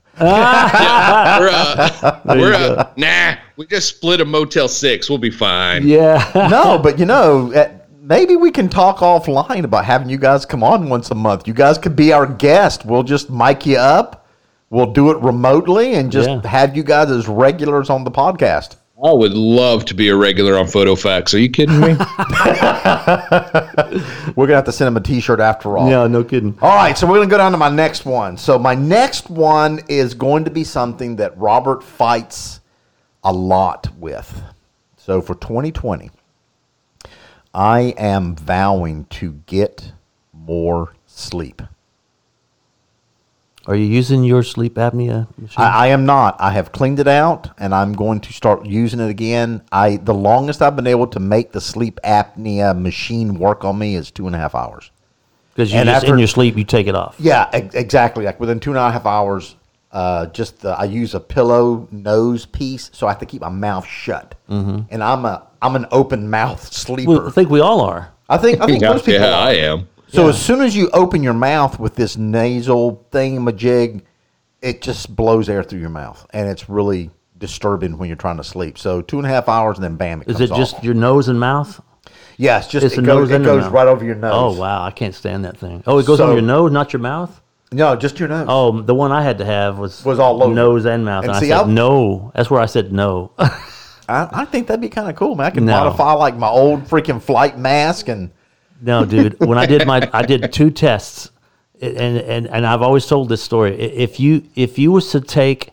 Nah. We just split a Motel 6. We'll be fine. Yeah. No, but maybe we can talk offline about having you guys come on once a month. You guys could be our guest. We'll just mic you up. We'll do it remotely and just have you guys as regulars on the podcast. I would love to be a regular on PhotoFacts. Are you kidding me? We're going to have to send him a T-shirt after all. Yeah, no kidding. All right, so we're going to go down to my next one. So my next one is going to be something that Robert fights a lot with. So for 2020, I am vowing to get more sleep. Are you using your sleep apnea machine? I am not. I have cleaned it out, and I'm going to start using it again. The longest I've been able to make the sleep apnea machine work on me is 2.5 hours. Because in your sleep, you take it off. Yeah, exactly. Like within 2.5 hours, I use a pillow nose piece, so I have to keep my mouth shut. Mm-hmm. And I'm an open mouth sleeper. Well, I think we all are. I think most people are. I am. So as soon as you open your mouth with this nasal thingamajig, it just blows air through your mouth, and it's really disturbing when you're trying to sleep. So 2.5 hours, and then bam, it comes off. Is it just your nose and mouth? Yeah, it goes right over your nose. Oh, wow, I can't stand that thing. Oh, it goes over your nose, not your mouth? No, just your nose. Oh, the one I had to have was all over. Nose and mouth, and I said no. That's where I said no. I think that'd be kind of cool, man. I can modify like my old freaking flight mask and... No, dude. When I did 2 tests, and I've always told this story. If you was to take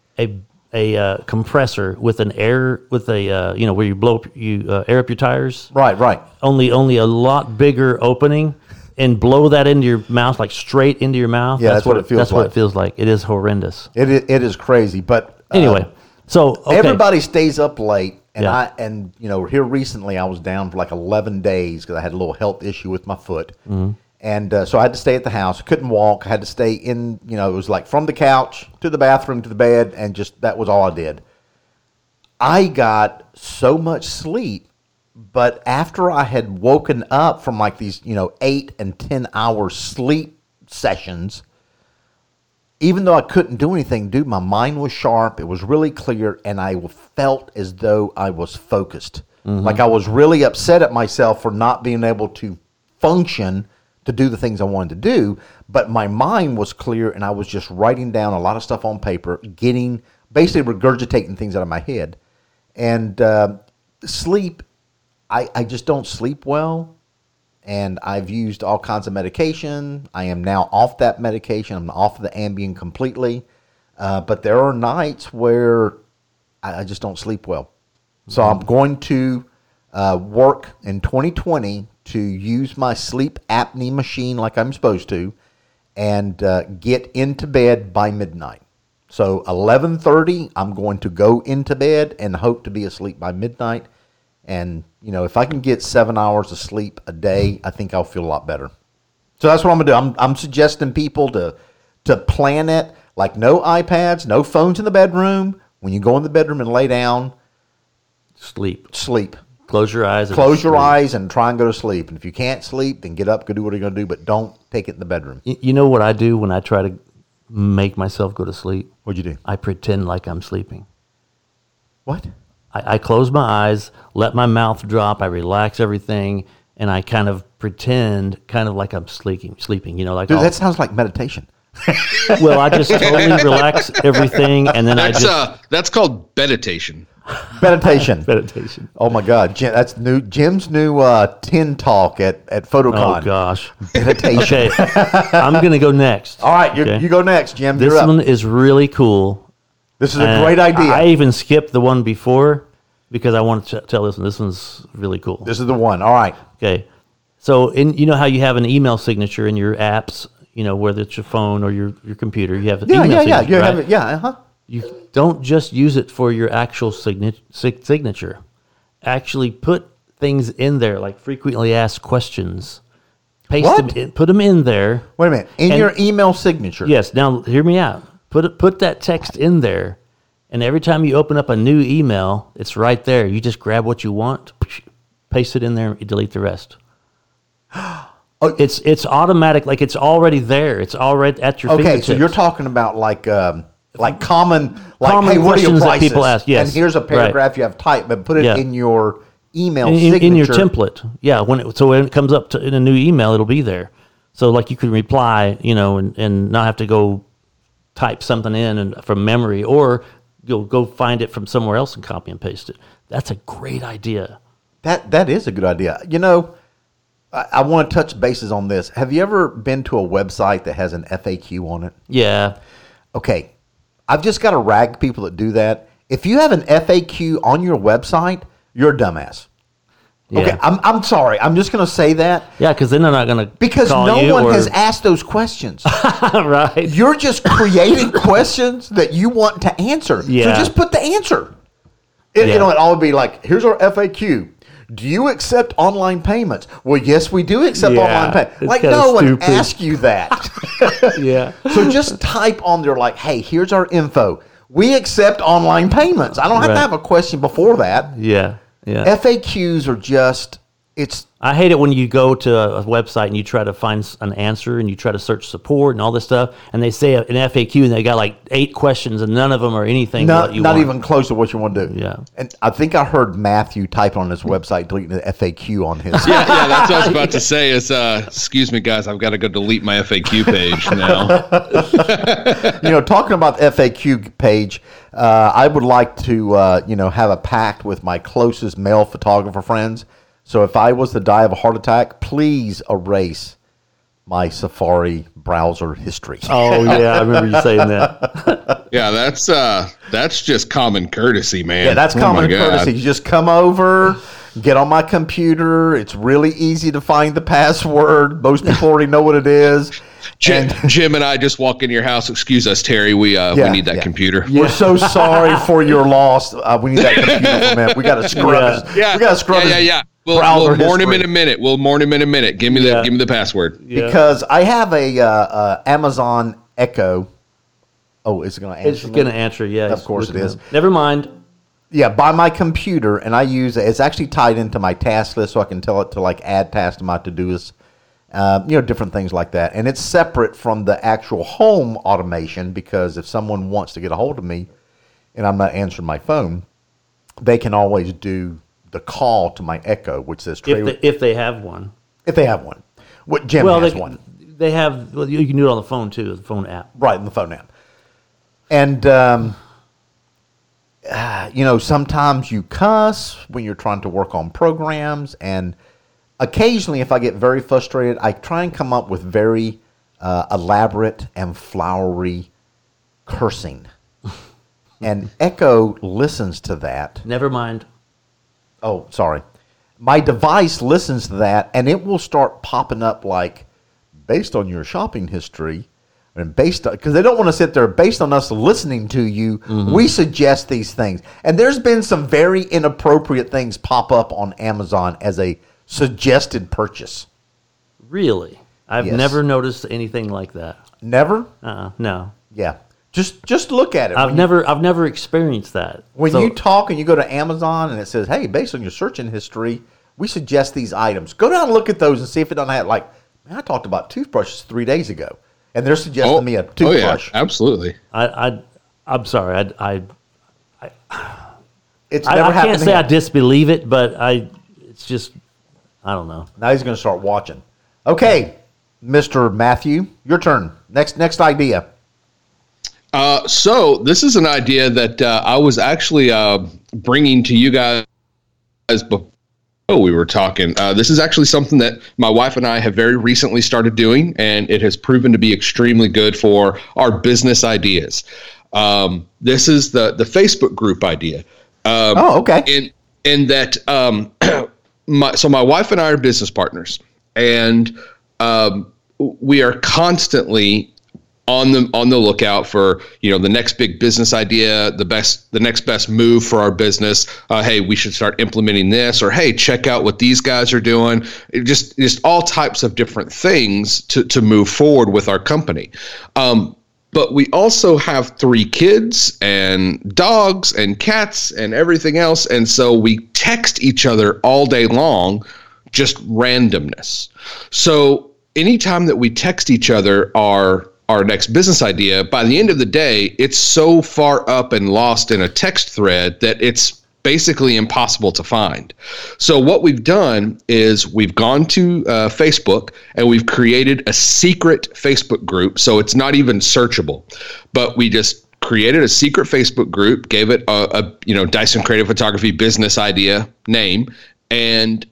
a compressor with an air where you blow air up your tires, right, only a lot bigger opening, and blow that into your mouth, like straight into your mouth. Yeah, that's what it feels like. That's what it feels like. It is horrendous. It is crazy, but anyway. So okay. Everybody stays up late. And here recently I was down for like 11 days because I had a little health issue with my foot. Mm-hmm. And so I had to stay at the house. I couldn't walk. I had to stay in, it was like from the couch to the bathroom to the bed, and just that was all I did. I got so much sleep, but after I had woken up from like these, 8 and 10 hour sleep sessions, even though I couldn't do anything, dude, my mind was sharp. It was really clear, and I felt as though I was focused. Mm-hmm. Like I was really upset at myself for not being able to function to do the things I wanted to do, but my mind was clear, and I was just writing down a lot of stuff on paper, basically regurgitating things out of my head. And sleep, I just don't sleep well. And I've used all kinds of medication. I am now off that medication. I'm off of the Ambien completely. But there are nights where I just don't sleep well. So I'm going to work in 2020 to use my sleep apnea machine like I'm supposed to and get into bed by midnight. So 11:30, I'm going to go into bed and hope to be asleep by midnight. And, if I can get 7 hours of sleep a day, I think I'll feel a lot better. So that's what I'm going to do. I'm suggesting people to plan it, like no iPads, no phones in the bedroom. When you go in the bedroom and lay down, sleep. Close your eyes and try and go to sleep. And if you can't sleep, then get up, go do what you're going to do, but don't take it in the bedroom. You know what I do when I try to make myself go to sleep? What'd you do? I pretend like I'm sleeping. What? I close my eyes, let my mouth drop, I relax everything, and I kind of pretend like I'm sleeping. Like, dude, that sounds like meditation. Well, I just totally relax everything, and then that's called meditation. Meditation. Oh my God, Jim, that's new. Jim's new 10 talk at PhotoCon. Oh gosh, meditation. Okay, I'm gonna go next. All right, you go next, Jim. This one is really cool. This is a great idea. I even skipped the one before because I wanted to tell this one. This one's really cool. This is the one. All right. Okay, so you know how you have an email signature in your apps. You know, whether it's your phone or your computer, you have an email signature, right? You don't just use it for your actual signature. Actually put things in there, like frequently asked questions. Put them in there. Wait a minute. In your email signature? Yes. Now, hear me out. Put that text in there, and every time you open up a new email, it's right there. You just grab what you want, paste it in there, and delete the rest. It's automatic, like it's already there. It's already at your fingertips. Okay, so you're talking about like common hey, what are your prices? That people ask. Yes, and here's a paragraph you have typed, but put it in your email signature. In your template. Yeah, when it comes up in a new email, it'll be there. So like you can reply, and not have to go type something in from memory, or you'll go find it from somewhere else and copy and paste it. That's a great idea. That is a good idea. I want to touch bases on this. Have you ever been to a website that has an FAQ on it? Yeah. Okay. I've just got to rag people that do that. If you have an FAQ on your website, you're a dumbass. Yeah. Okay, I'm sorry. I'm just going to say that. Yeah, because then they're not going to because no one has asked those questions. Right. You're just creating questions that you want to answer. Yeah. So just put the answer. It all would be like, here's our FAQ. Do you accept online payments? Well, yes, we do accept online payments. Like, no one asked you that. Yeah. So just type on there like, hey, here's our info. We accept online payments. I don't have to have a question before that. Yeah. Yeah. FAQs are just, I hate it when you go to a website and you try to find an answer and you try to search support and all this stuff, and they say an FAQ and they got like 8 questions and none of them are anything what you want. Not even close to what you want to do. Yeah. And I think I heard Matthew type on his website deleting the FAQ on his. Yeah, that's what I was about to say is, excuse me, guys, I've got to go delete my FAQ page now. Talking about the FAQ page, I would like to, have a pact with my closest male photographer friends. So if I was to die of a heart attack, please erase my Safari browser history. Oh yeah, I remember you saying that. Yeah, that's just common courtesy, man. Yeah, that's common courtesy. You just come over, get on my computer. It's really easy to find the password. Most people already know what it is. Jim and I just walk into your house. Excuse us, Terry. We need that computer. We're so sorry for your loss. We need that computer, man. We got to scrub it. Yeah. We got to scrub it. Yeah. We'll mourn him in a minute. Give me the password. Yeah. Because I have a Amazon Echo. Oh, is it going to answer? It's going to answer. Yeah, of course it is. Never mind. Yeah, by my computer, and I use it. It's actually tied into my task list, so I can tell it to add tasks to my to-do list. Different things like that. And it's separate from the actual home automation, because if someone wants to get a hold of me and I'm not answering my phone, they can always do the call to my Echo, which says Trey. If they have one. If they have one. What Jim has one. They have, you can do it on the phone too, the phone app. Right, in the phone app. And, sometimes you cuss when you're trying to work on programs, and occasionally, if I get very frustrated, I try and come up with very elaborate and flowery cursing. And Echo listens to that. Never mind. Oh, sorry. My device listens to that, and it will start popping up like, based on your shopping history, and because they don't want to sit there, based on us listening to you, we suggest these things. And there's been some very inappropriate things pop up on Amazon as a suggested purchase. Really? I've never noticed anything like that. Never? No. Yeah. Just look at it. I've never experienced that. When you talk and you go to Amazon and it says, hey, based on your searching history, we suggest these items. Go down and look at those and see if it doesn't have, man, I talked about toothbrushes 3 days ago, and they're suggesting me a toothbrush. Oh, yeah, absolutely. I'm sorry. It's never happened. I can't say I disbelieve it, but it's just, I don't know. Now he's going to start watching. Okay. Mr. Matthew, your turn. Next idea. So this is an idea that I was actually bringing to you guys before we were talking. This is actually something that my wife and I have very recently started doing, and it has proven to be extremely good for our business ideas. This is the Facebook group idea. Okay. In that, my wife and I are business partners, and we are constantly on the lookout for, the next big business idea, the next best move for our business. Hey, we should start implementing this, or hey, check out what these guys are doing. Just all types of different things to move forward with our company. But we also have 3 kids and dogs and cats and everything else. And so we text each other all day long, just randomness. So anytime that we text each other our next business idea, by the end of the day, it's so far up and lost in a text thread that it's basically impossible to find. So what we've done is we've gone to Facebook and we've created a secret Facebook group. So it's not even searchable, but we just created a secret Facebook group, gave it a Dyson Creative Photography business idea name, and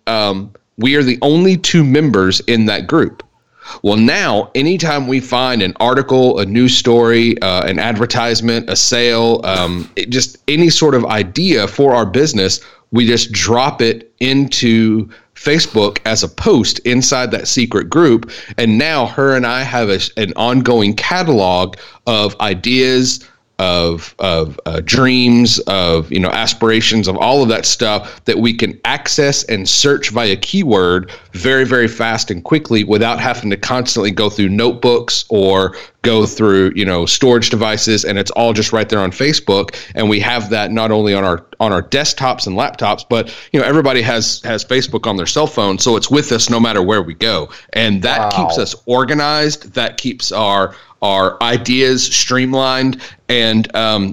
we are the only 2 members in that group. Well, now, anytime we find an article, a news story, an advertisement, a sale, just any sort of idea for our business, we just drop it into Facebook as a post inside that secret group. And now her and I have an ongoing catalog of ideas, of dreams, of aspirations, of all of that stuff that we can access and search via keyword very, very fast and quickly without having to constantly go through notebooks or go through storage devices. And it's all just right there on Facebook. And we have that not only on our desktops and laptops, but everybody has Facebook on their cell phone, so it's with us no matter where we go. And that keeps us organized. That keeps our ideas streamlined, and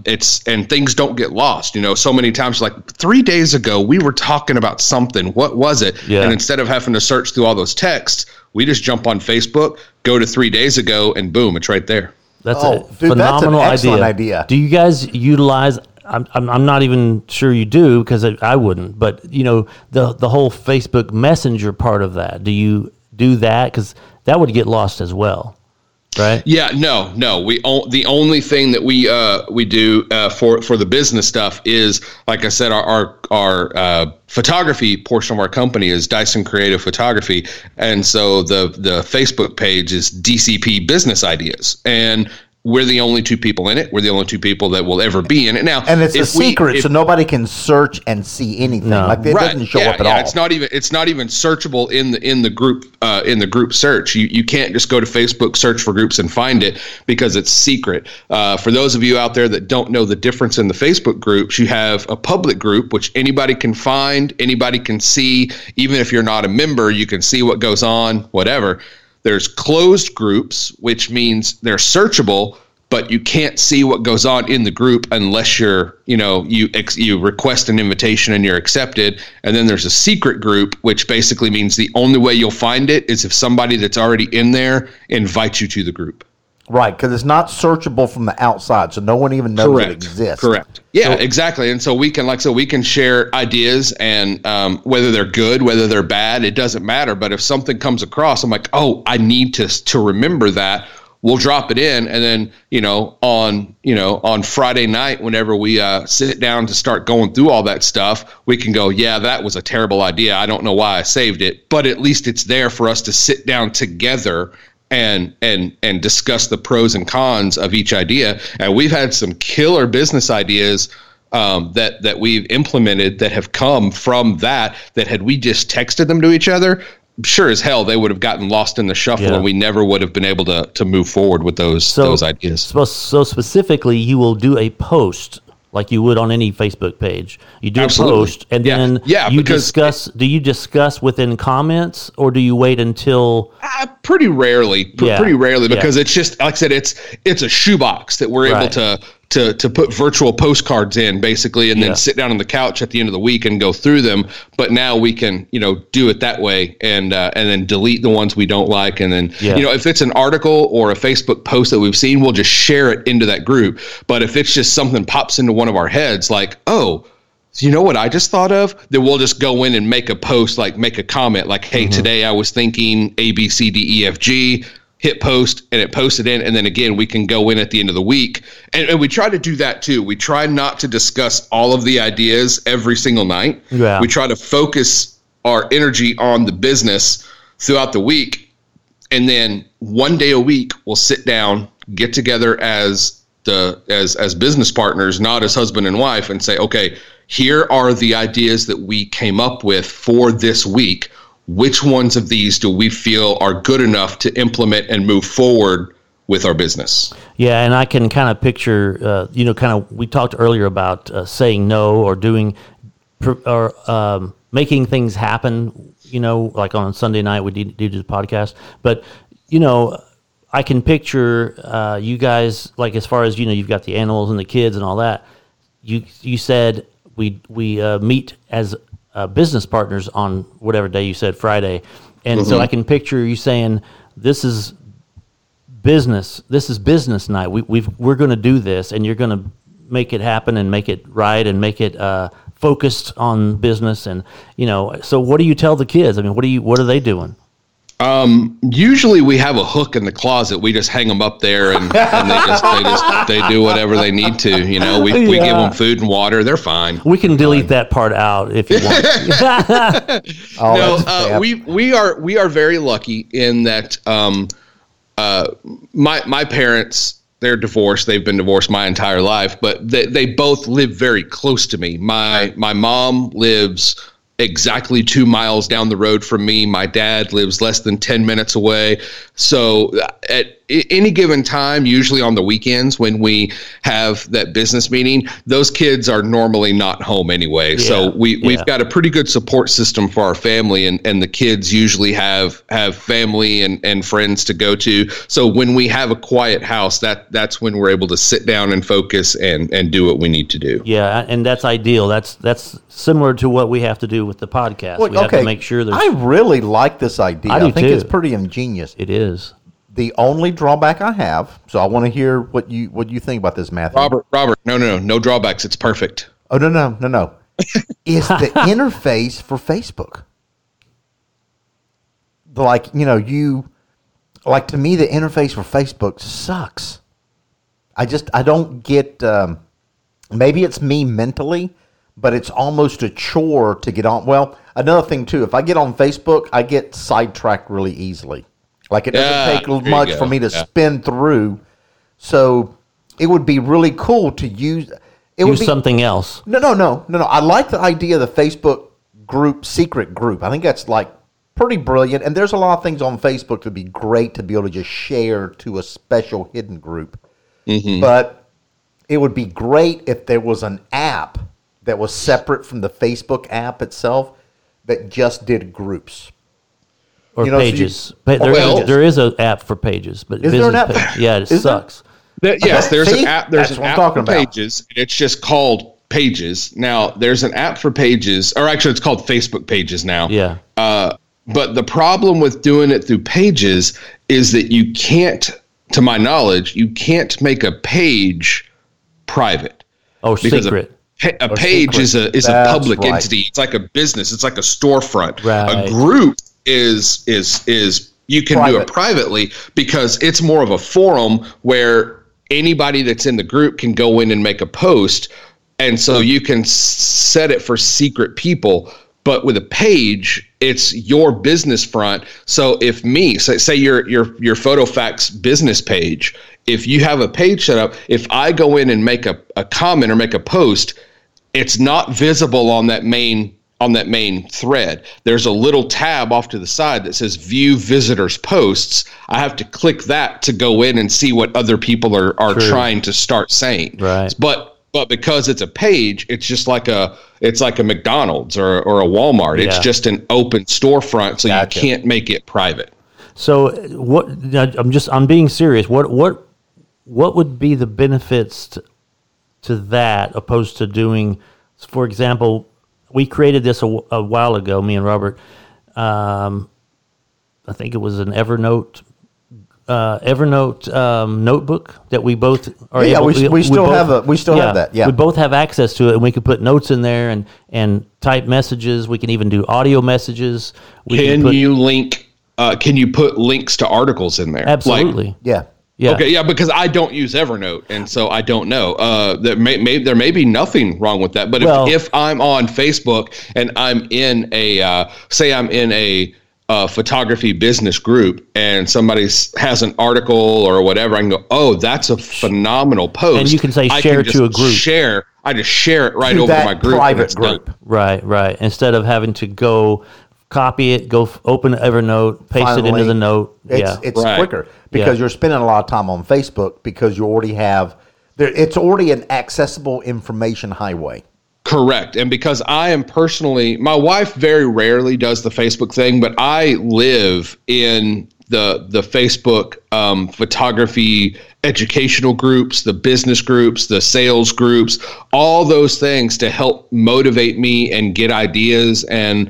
things don't get lost. So many times, like 3 days ago, we were talking about something. What was it? Yeah. And instead of having to search through all those texts, we just jump on Facebook, go to 3 days ago, and boom, it's right there. That's phenomenal idea. Do you guys utilize? I'm not even sure you do, because I wouldn't. But the whole Facebook Messenger part of that. Do you do that? Because that would get lost as well. Right? Yeah, no. The only thing that we do for the business stuff is, like I said, our photography portion of our company is Dyson Creative Photography, and so the Facebook page is DCP Business Ideas, and we're the only 2 people in it. We're the only 2 people that will ever be in it now. And it's a secret, so nobody can search and see anything. No. Like it doesn't show up at all. It's not even searchable in the group search. You can't just go to Facebook, search for groups, and find it because it's secret. For those of you out there that don't know the difference in the Facebook groups, you have a public group which anybody can find, anybody can see. Even if you're not a member, you can see what goes on, whatever. There's closed groups, which means they're searchable, but you can't see what goes on in the group unless you request an invitation and you're accepted. And then there's a secret group, which basically means the only way you'll find it is if somebody that's already in there invites you to the group. Right, because it's not searchable from the outside, so no one even knows it exists. Correct. Yeah, exactly. And so we can share ideas, and whether they're good, whether they're bad, it doesn't matter. But if something comes across, I'm like, oh, I need to remember that. We'll drop it in, and then on Friday night, whenever we sit down to start going through all that stuff, we can go, yeah, that was a terrible idea. I don't know why I saved it, but at least it's there for us to sit down together and discuss the pros and cons of each idea. And we've had some killer business ideas that we've implemented that have come from that had we just texted them to each other, sure as hell they would have gotten lost in the shuffle, and we never would have been able to move forward with those ideas. So specifically, you will do a post like you would on any Facebook page. You do a post, and then you discuss. Do you discuss within comments, or do you wait until? Pretty rarely, because it's just, like I said, it's a shoebox that we're able to put virtual postcards in basically, and then sit down on the couch at the end of the week and go through them. But now we can, do it that way and then delete the ones we don't like. And then, if it's an article or a Facebook post that we've seen, we'll just share it into that group. But if it's just something pops into one of our heads, like, oh, you know what I just thought of? Then we'll just go in and make a post, like make a comment like, hey, today I was thinking A, B, C, D, E, F, G. Hit post, and it posted in, and then again we can go in at the end of the week, and we try to do that too. We try not to discuss all of the ideas every single night. We try to focus our energy on the business throughout the week, and then one day a week we'll sit down, get together as business partners, not as husband and wife, and say, okay, here are the ideas that we came up with for this week. Which ones of these do we feel are good enough to implement and move forward with our business? Yeah, and I can kind of picture, we talked earlier about saying no or doing or making things happen, like on Sunday night we do the podcast. But, I can picture you guys, like as far as, you've got the animals and the kids and all that. You said we meet as business partners on whatever day you said, Friday. And so I can picture you saying, this is business night. We're going to do this, and you're going to make it happen and make it right and make it focused on business. And, so what do you tell the kids? I mean, what are they doing? Usually we have a hook in the closet. We just hang them up there and they do whatever they need to, we give them food and water. They're fine. We can delete that part out if you want. We are very lucky in that, my parents, they're divorced. They've been divorced my entire life, but they both live very close to me. My mom lives exactly 2 miles down the road from me. My dad lives less than 10 minutes away. So at any given time, usually on the weekends when we have that business meeting, those kids are normally not home anyway. Yeah, so we've got a pretty good support system for our family, and the kids usually have family and friends to go to. So when we have a quiet house, that's when we're able to sit down and focus and do what we need to do. Yeah, and that's ideal. That's similar to what we have to do with the podcast. We have to make sure there's... I really like this idea. I think it's pretty ingenious. It is. The only drawback I have, so I want to hear what you think about this, Matthew. Robert, no drawbacks. It's perfect. Oh, no. It's the interface for Facebook. To me, the interface for Facebook sucks. I don't get, maybe it's me mentally, but it's almost a chore to get on. Well, another thing too, if I get on Facebook, I get sidetracked really easily. Like it doesn't take much for me to spin through. So it would be really cool to use. Something else. No. I like the idea of the Facebook group, secret group. I think that's pretty brilliant. And there's a lot of things on Facebook that would be great to be able to just share to a special hidden group. Mm-hmm. But it would be great if there was an app that was separate from the Facebook app itself that just did groups. Or pages. There is an app for pages, but is there an app? Yeah, it sucks. Yes, there's an app. There's an app for Pages. And it's just called Pages. Now, there's an app for Pages, or actually, it's called Facebook Pages now. Yeah. But the problem with doing it through Pages is that you can't, to my knowledge, you can't make a page private. Oh, secret. A page is a public entity. It's like a business. It's like a storefront. Right. A group is you can do it privately because it's more of a forum where anybody that's in the group can go in and make a post, and so you can set it for secret people. But with a page, it's your business front. So if say your PhotoFax business page, if you have a page set up, if I go in and make a comment or make a post, it's not visible on that main thread. There's a little tab off to the side that says view visitors posts. I have to click that to go in and see what other people are trying to start saying. Right. But because it's a page, it's just like a McDonald's or a Walmart. Yeah. It's just an open storefront, so you can't make it private. So I'm being serious. What would be the benefits to that opposed to doing, for example, we created this a while ago, me and Robert. I think it was an Evernote notebook that we both are able. We still have that. Yeah, we both have access to it, and we can put notes in there and type messages. We can even do audio messages. Can you put links to articles in there? Absolutely. Yeah. Okay, yeah, because I don't use Evernote, and so I don't know. There may be nothing wrong with that, but if I'm on Facebook and I'm in a photography business group, and somebody has an article or whatever, I can go, oh, that's a phenomenal post, and you can say share to a group. I just share it right over my group, private group. Right. Instead of having to go copy it, go open Evernote, paste it into the note. It's quicker because you're spending a lot of time on Facebook because you already have it's already an accessible information highway. Correct. And because I am personally, my wife very rarely does the Facebook thing, but I live in the Facebook photography educational groups, the business groups, the sales groups, all those things to help motivate me and get ideas and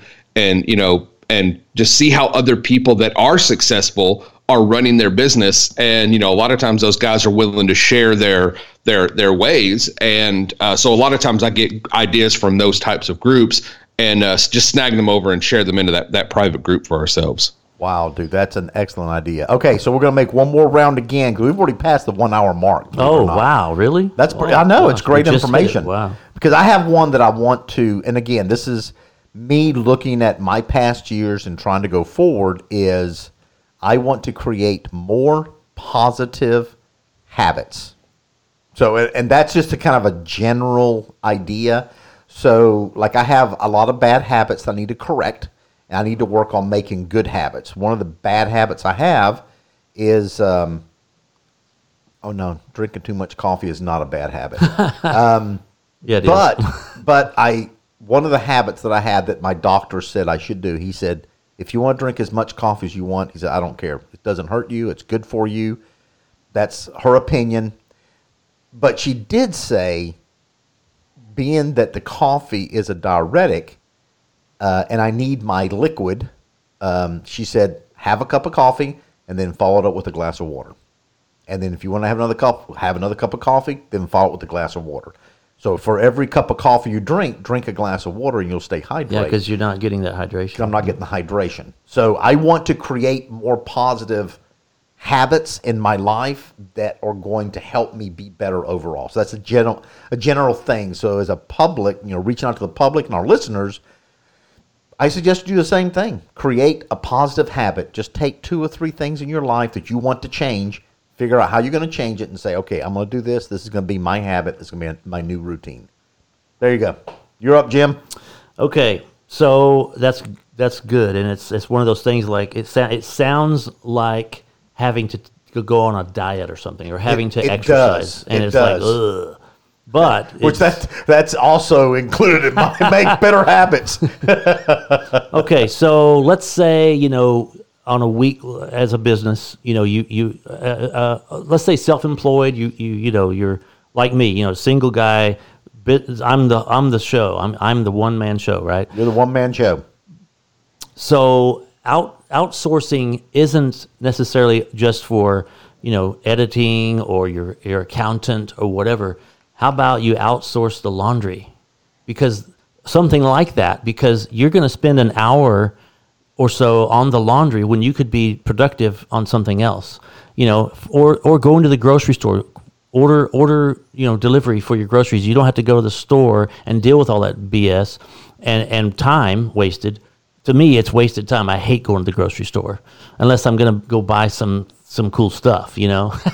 just see how other people that are successful are running their business. And, a lot of times those guys are willing to share their ways. And so a lot of times I get ideas from those types of groups and just snag them over and share them into that private group for ourselves. Wow, dude, that's an excellent idea. Okay, so we're going to make one more round again because we've already passed the 1 hour mark. Oh, wow, really? That's pretty. I know, it's great information. Wow. Because I have one that I want to, and again, this is me looking at my past years and trying to go forward, is I want to create more positive habits. So, and that's just a kind of a general idea. So, like I have a lot of bad habits that I need to correct, and I need to work on making good habits. One of the bad habits I have is, drinking too much coffee is not a bad habit. Yeah, it is. But one of the habits that I had that my doctor said I should do, he said, if you want to drink as much coffee as you want, he said, I don't care. It doesn't hurt you. It's good for you. That's her opinion. But she did say, being that the coffee is a diuretic, and I need my liquid, she said, have a cup of coffee and then follow it up with a glass of water. And then if you want to have another cup of coffee, then follow it with a glass of water. So for every cup of coffee you drink a glass of water and you'll stay hydrated. Yeah, because you're not getting that hydration. I'm not getting the hydration. So I want to create more positive habits in my life that are going to help me be better overall. So that's a general thing. So as a public, reaching out to the public and our listeners, I suggest you do the same thing. Create a positive habit. Just take 2 or 3 things in your life that you want to change. Figure out how you're going to change it and say, okay, I'm going to do this. This is going to be my habit. This is going to be my new routine. There you go. You're up, Jim. Okay, so that's good, and it's one of those things like it sounds like having to go on a diet or something, or having to exercise, and it's like, ugh. But that's also included in my make better habits. Okay, so let's say on a week as a business, let's say self-employed, you're like me, single guy. I'm the show. I'm the one-man show, right? You're the one-man show. So outsourcing isn't necessarily just for editing or your accountant or whatever. How about you outsource the laundry? Because something like that, because you're going to spend an hour or so on the laundry when you could be productive on something else, or go into the grocery store, order delivery for your groceries. You don't have to go to the store and deal with all that BS and time wasted. To me, it's wasted time. I hate going to the grocery store unless I'm going to go buy some cool stuff, But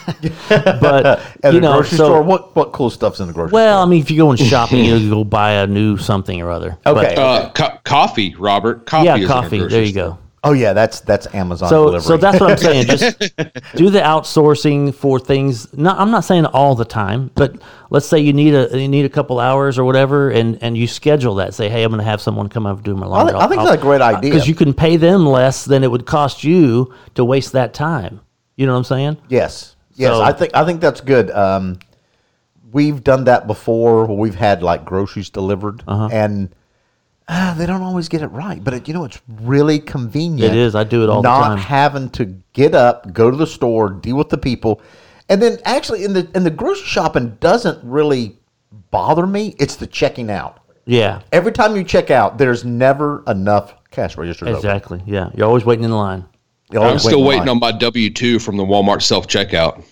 at the grocery store, what cool stuff's in the grocery store? Well, I mean, if you're going shopping, you go buy a new something or other. Okay. Coffee, Robert. Coffee. There you go. Oh yeah, that's Amazon delivery. So that's what I'm saying. Just do the outsourcing for things. I'm not saying all the time, but let's say you need a couple hours or whatever, and you schedule that. Say, hey, I'm going to have someone come up and do my laundry. I think that's a great idea because you can pay them less than it would cost you to waste that time. You know what I'm saying? Yes. So, I think that's good. we've done that before where we've had like groceries delivered and they don't always get it right. But, it's really convenient. It is. I do it all the time. Not having to get up, go to the store, deal with the people. And then actually in the grocery shopping doesn't really bother me. It's the checking out. Yeah. Every time you check out, there's never enough cash registers Exactly. Open. Yeah. You're always waiting in line. I'm still waiting on my W-2 from the Walmart self-checkout.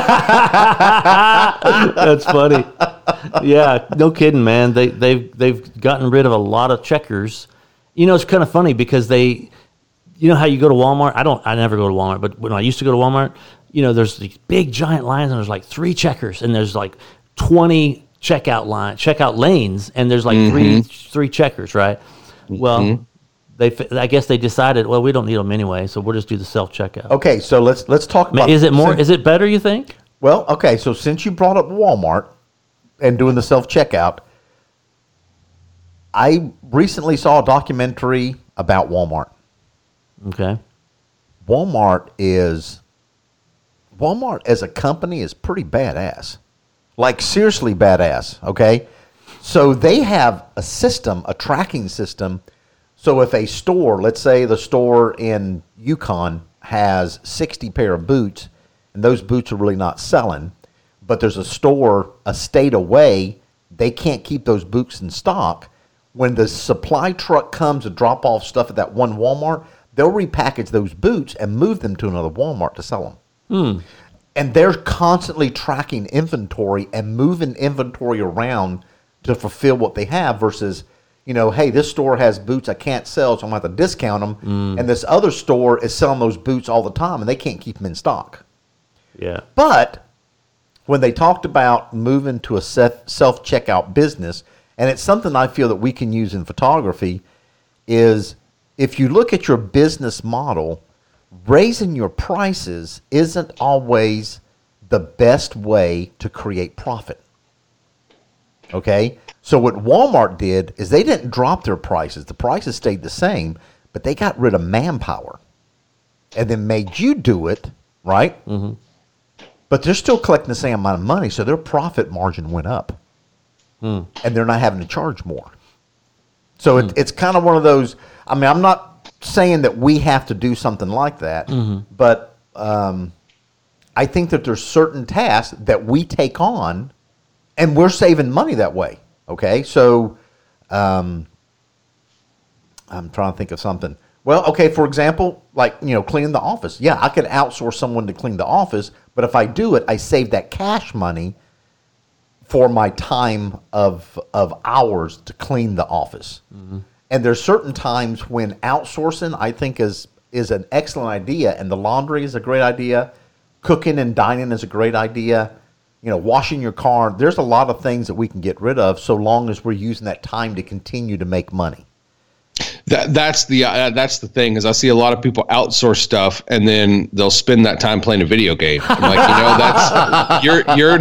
That's funny. Yeah, no kidding, man. They've gotten rid of a lot of checkers. It's kind of funny because how you go to Walmart? I never go to Walmart, but when I used to go to Walmart, there's these big giant lines and there's like 3 checkers and there's like 20 checkout lanes and there's like three checkers, right? Well, I guess they decided, well, we don't need them anyway, so we'll just do the self-checkout. Okay, so let's talk about... Is it better, you think? Well, okay, so since you brought up Walmart and doing the self-checkout, I recently saw a documentary about Walmart. Okay. Walmart as a company is pretty badass. Like, seriously badass, okay? So they have a tracking system. So if a store, let's say the store in Yukon has 60 pair of boots, and those boots are really not selling, but there's a store a state away, they can't keep those boots in stock. When the supply truck comes to drop off stuff at that one Walmart, they'll repackage those boots and move them to another Walmart to sell them. And they're constantly tracking inventory and moving inventory around to fulfill what they have versus... hey, this store has boots I can't sell, so I'm going to have to discount them. And this other store is selling those boots all the time, and they can't keep them in stock. Yeah. But when they talked about moving to a self-checkout business, and it's something I feel that we can use in photography, is if you look at your business model, raising your prices isn't always the best way to create profit. Okay? So what Walmart did is they didn't drop their prices. The prices stayed the same, but they got rid of manpower and then made you do it, right? Mm-hmm. But they're still collecting the same amount of money, so their profit margin went up. And they're not having to charge more. So it's kind of one of those, I'm not saying that we have to do something like that, but I think that there's certain tasks that we take on, and we're saving money that way. Okay, so I'm trying to think of something. Well, okay, for example, like, cleaning the office. Yeah, I could outsource someone to clean the office, but if I do it, I save that cash money for my time of hours to clean the office. And there's certain times when outsourcing, I think, is an excellent idea, and the laundry is a great idea. Cooking and dining is a great idea. Washing your car. There's a lot of things that we can get rid of so long as we're using that time to continue to make money. That's the thing, is I see a lot of people outsource stuff and then they'll spend that time playing a video game. I'm like, you're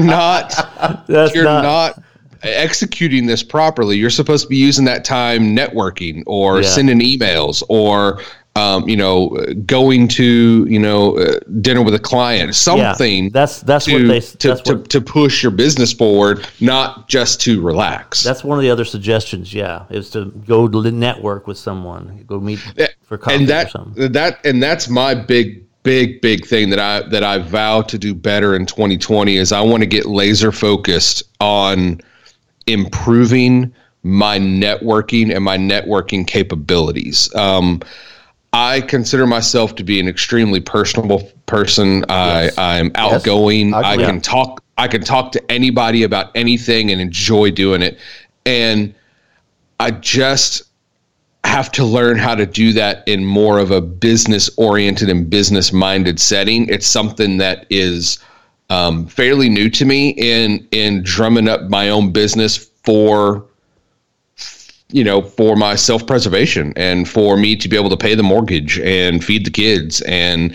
not executing this properly. You're supposed to be using that time networking or sending emails or going to dinner with a client, something. That's to push your business forward, not just to relax. That's one of the other suggestions. Yeah, is to go to network with someone, go meet for coffee or something. That's my big thing that I vow to do better in 2020 is I want to get laser focused on improving my networking and my networking capabilities. I consider myself to be an extremely personable person. Yes. I'm outgoing. Yes. I can talk to anybody about anything and enjoy doing it. And I just have to learn how to do that in more of a business oriented and business minded setting. It's something that is fairly new to me in drumming up my own business for my self-preservation and for me to be able to pay the mortgage and feed the kids and,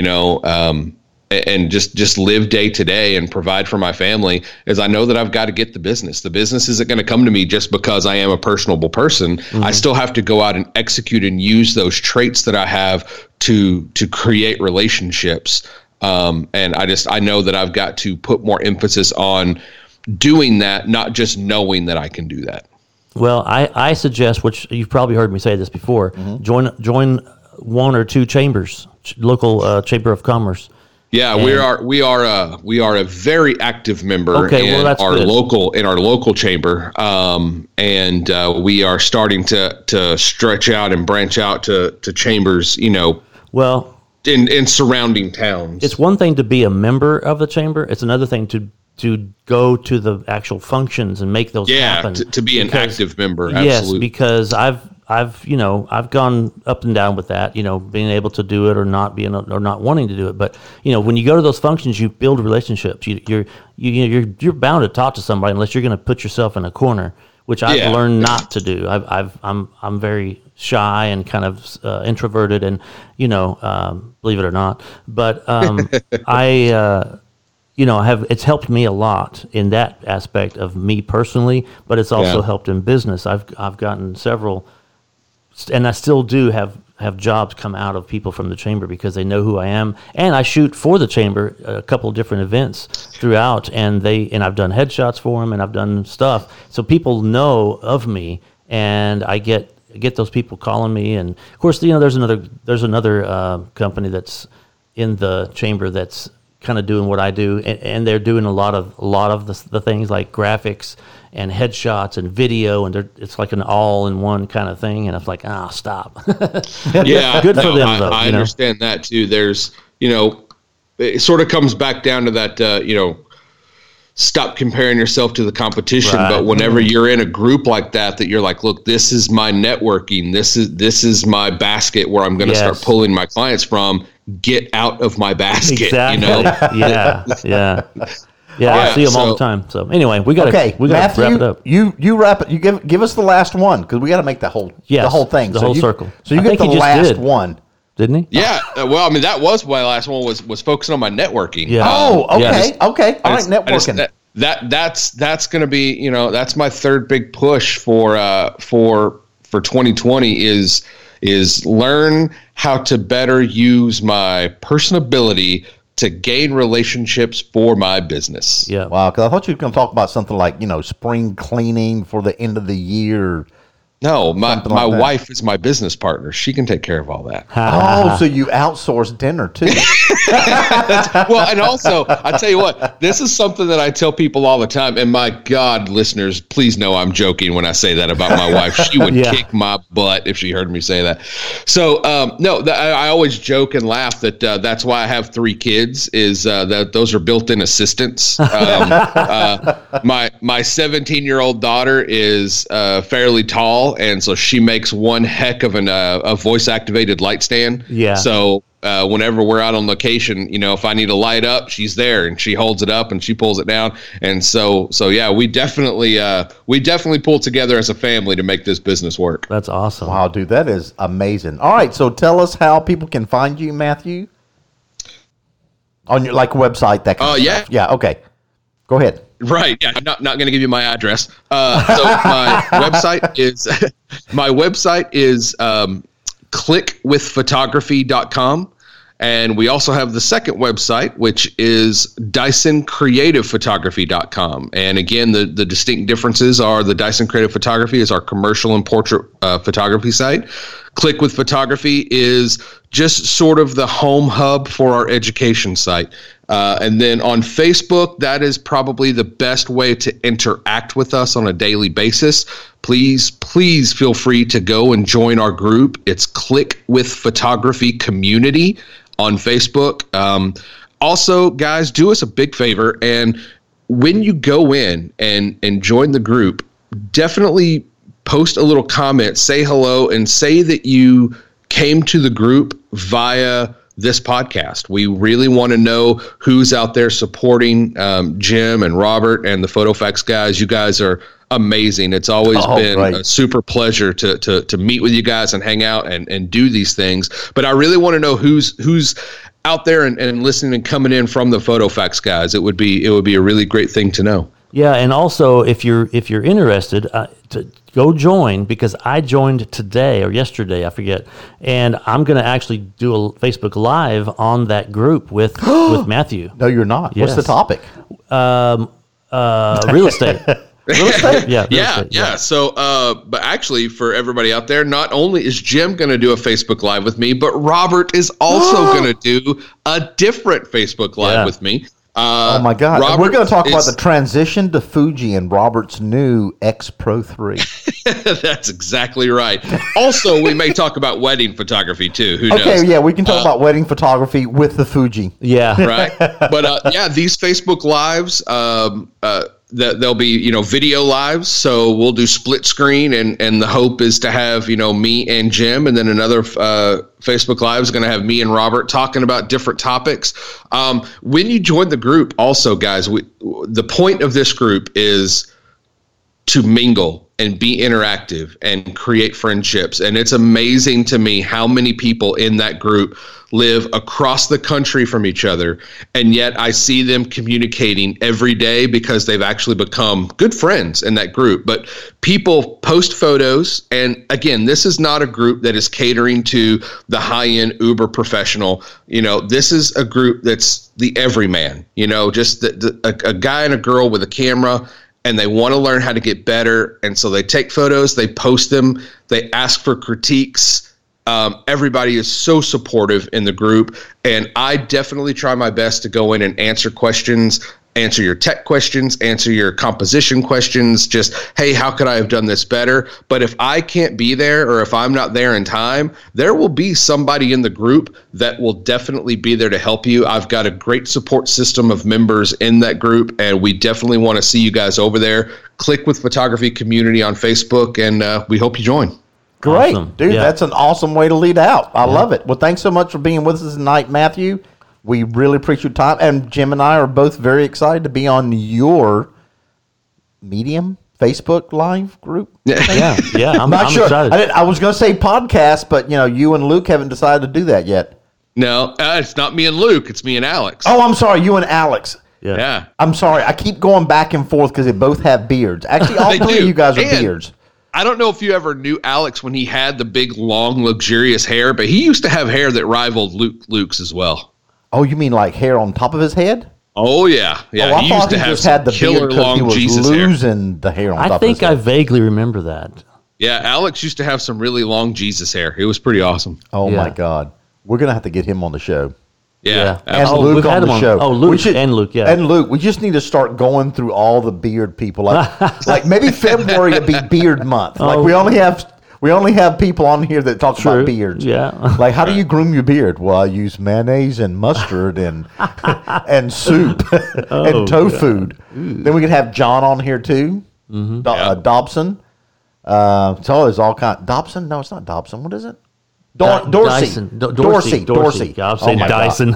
and just live day to day and provide for my family, is I know that I've got to get the business. The business isn't going to come to me just because I am a personable person. Mm-hmm. I still have to go out and execute and use those traits that I have to create relationships. And I know that I've got to put more emphasis on doing that, not just knowing that I can do that. Well, I suggest, which you've probably heard me say this before, join one or two chambers, local chamber of commerce. Yeah, and we are a very active member in our local chamber, and we are starting to stretch out and branch out to chambers. Well, in surrounding towns. It's one thing to be a member of the chamber; it's another thing to go to the actual functions and make those happen. To be an active member. Absolutely. Yes, because I've gone up and down with that, being able to do it or not wanting to do it. But when you go to those functions, you build relationships. You're bound to talk to somebody unless you're going to put yourself in a corner, which I've learned not to do. I'm very shy and kind of introverted, and believe it or not. But it's helped me a lot in that aspect of me personally, but it's also helped in business. I've gotten several, and I still do have jobs come out of people from the chamber because they know who I am, and I shoot for the chamber a couple of different events throughout, and I've done headshots for them, and I've done stuff, so people know of me, and I get those people calling me, and of course there's another company that's in the chamber that's kind of doing what I do, and they're doing a lot of the things like graphics and headshots and video, and it's like an all-in-one kind of thing, and I was like, stop. Yeah, good for them though. I understand that too. There's, it sort of comes back down to that, stop comparing yourself to the competition. Right. But whenever you're in a group like that you're like, look, this is my networking. This is my basket where I'm going to start pulling my clients from. Get out of my basket. Exactly. Yeah. I see them all the time. So anyway, we got to wrap it up. You wrap it. You give us the last one because we got to make the whole thing. The whole circle. So you get the last one. Didn't he? Yeah. Well, I mean, that was my last one was focusing on my networking. Yeah. Okay. All right. Networking. That's going to be, that's my third big push for 2020 is learn how to better use my personability to gain relationships for my business. Yeah. Wow. Because I thought you were going to talk about something like, spring cleaning for the end of the year. No, my wife is my business partner. She can take care of all that. So you outsource dinner too. Well, and also, I tell you what, this is something that I tell people all the time. And my God, listeners, please know I'm joking when I say that about my wife. She would kick my butt if she heard me say that. So, I always joke and laugh that that's why I have 3 kids, is that those are built-in assistants. My 17-year-old daughter is fairly tall. And so she makes one heck of a voice-activated light stand. Yeah. So whenever we're out on location, if I need a light up, she's there and she holds it up and she pulls it down. And so yeah, we definitely pull together as a family to make this business work. That's awesome. Wow, dude, that is amazing. All right, so tell us how people can find you, Matthew, on your website. That kind of stuff. Yeah. Okay. Go ahead. Right. Yeah. I'm not going to give you my address. So my website is clickwithphotography.com. And we also have the second website, which is DysonCreativePhotography.com. And again, the distinct differences are the Dyson Creative Photography is our commercial and portrait photography site. Click with Photography is just sort of the home hub for our education site. And then on Facebook, that is probably the best way to interact with us on a daily basis. Please feel free to go and join our group. It's Click with Photography Community on Facebook. Also, guys, do us a big favor. And when you go in and join the group, definitely post a little comment, say hello, and say that you came to the group via this podcast. We really want to know who's out there supporting Jim and Robert and the PhotoFax guys. You guys are amazing. It's always been a super pleasure to meet with you guys and hang out and do these things. But I really want to know who's out there and listening and coming in from the PhotoFax guys. It would be a really great thing to know. Yeah, and also if you're interested, to go join, because I joined today or yesterday, I forget, and I'm going to actually do a Facebook Live on that group with Matthew. No, you're not. Yes. What's the topic? Real estate. Real estate? Yeah. So, but actually, for everybody out there, not only is Jim going to do a Facebook Live with me, but Robert is also going to do a different Facebook Live with me. Oh my God! Robert, we're going to talk about the transition to Fuji and Robert's new X Pro 3. That's exactly right. Also, we may talk about wedding photography too. Who knows? Okay, yeah, we can talk about wedding photography with the Fuji. Yeah, right. But these Facebook Lives. There'll be, video lives. So we'll do split screen and the hope is to have, me and Jim, and then another Facebook Live is going to have me and Robert talking about different topics. When you join the group also, guys, the point of this group is to mingle and be interactive and create friendships. And it's amazing to me how many people in that group live across the country from each other. And yet I see them communicating every day because they've actually become good friends in that group. But people post photos. And again, this is not a group that is catering to the high-end uber professional. This is a group that's the everyman, just a guy and a girl with a camera, and they want to learn how to get better. And so they take photos, they post them, they ask for critiques. Everybody is so supportive in the group. And I definitely try my best to go in and answer questions, answer your tech questions, answer your composition questions. Just, hey, how could I have done this better? But if I can't be there, or if I'm not there in time, there will be somebody in the group that will definitely be there to help you. I've got a great support system of members in that group, and we definitely want to see you guys over there. Click with Photography Community on Facebook, and we hope you join. Great. Awesome. Dude, that's an awesome way to lead out. I love it. Well, thanks so much for being with us tonight, Matthew. We really appreciate your time. And Jim and I are both very excited to be on your Medium Facebook Live group. Yeah. I'm sure. excited. I was going to say podcast, but you and Luke haven't decided to do that yet. No, it's not me and Luke. It's me and Alex. Oh, I'm sorry. You and Alex. Yeah. I'm sorry. I keep going back and forth because they both have beards. Actually, all three of you guys are beards. I don't know if you ever knew Alex when he had the big, long, luxurious hair, but he used to have hair that rivaled Luke's as well. Oh, you mean like hair on top of his head? Oh, yeah. I he thought used to he have just had the killer beard long he was Jesus losing hair. The hair on top of his I think head. I vaguely remember that. Yeah, Alex used to have some really long Jesus hair. It was pretty awesome. Oh, my God. We're going to have to get him on the show. Yeah. And Luke on the show. Oh, Luke and Luke, yeah. And Luke, we just need to start going through all the beard people. Like maybe February would be beard month. Like we only have people on here that talk about beards. Yeah. Like, how do you groom your beard? Well, I use mayonnaise and mustard and soup and tofu. Then we could have John on here too. Mm-hmm. Dobson. So there's all kind. Dobson? No, it's not Dobson. What is it? Dorsey. Dorsey. I was saying Dyson.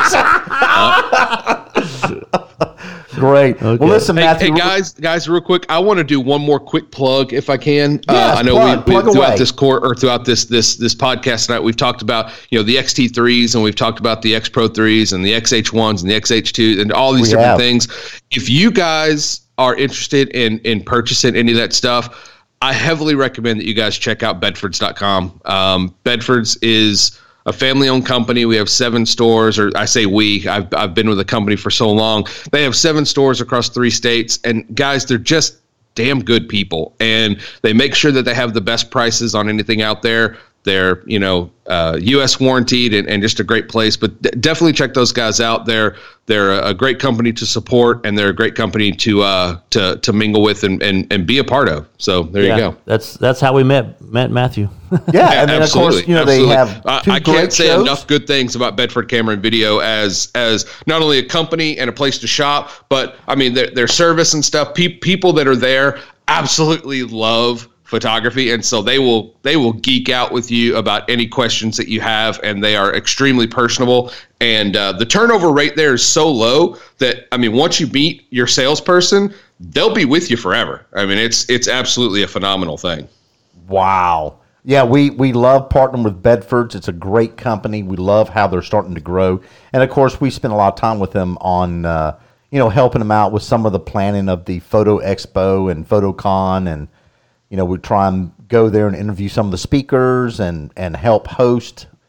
Great. Okay. Well, listen, Matthew. Hey, guys, real quick. I want to do one more quick plug, if I can. Yes, I know plug throughout this throughout this podcast tonight, we've talked about the XT3s, and we've talked about the X Pro 3s and the XH1s and the XH2s and all these different things. If you guys are interested in purchasing any of that stuff, I heavily recommend that you guys check out Bedfords.com. Bedfords is a family-owned company. We have 7 stores, or I say we. I've been with the company for so long. They have 7 stores across 3 states, and guys, they're just damn good people, and they make sure that they have the best prices on anything out there. They're U.S. warranted and just a great place. But definitely check those guys out. They're a great company to support, and they're a great company to mingle with and be a part of. So there you go. That's how we met Matthew. Yeah, and then of course they have two I can't say shows. Enough good things about Bedford Camera and Video as not only a company and a place to shop, but I mean their service and stuff. People that are there absolutely love photography, and so they will geek out with you about any questions that you have, and they are extremely personable. And the turnover rate there is so low that once you meet your salesperson, they'll be with you forever. It's absolutely a phenomenal thing. Wow. Yeah, we love partnering with Bedfords. It's a great company. We love how they're starting to grow, and of course we spend a lot of time with them on helping them out with some of the planning of the Photo Expo and PhotoCon, and we try and go there and interview some of the speakers and help host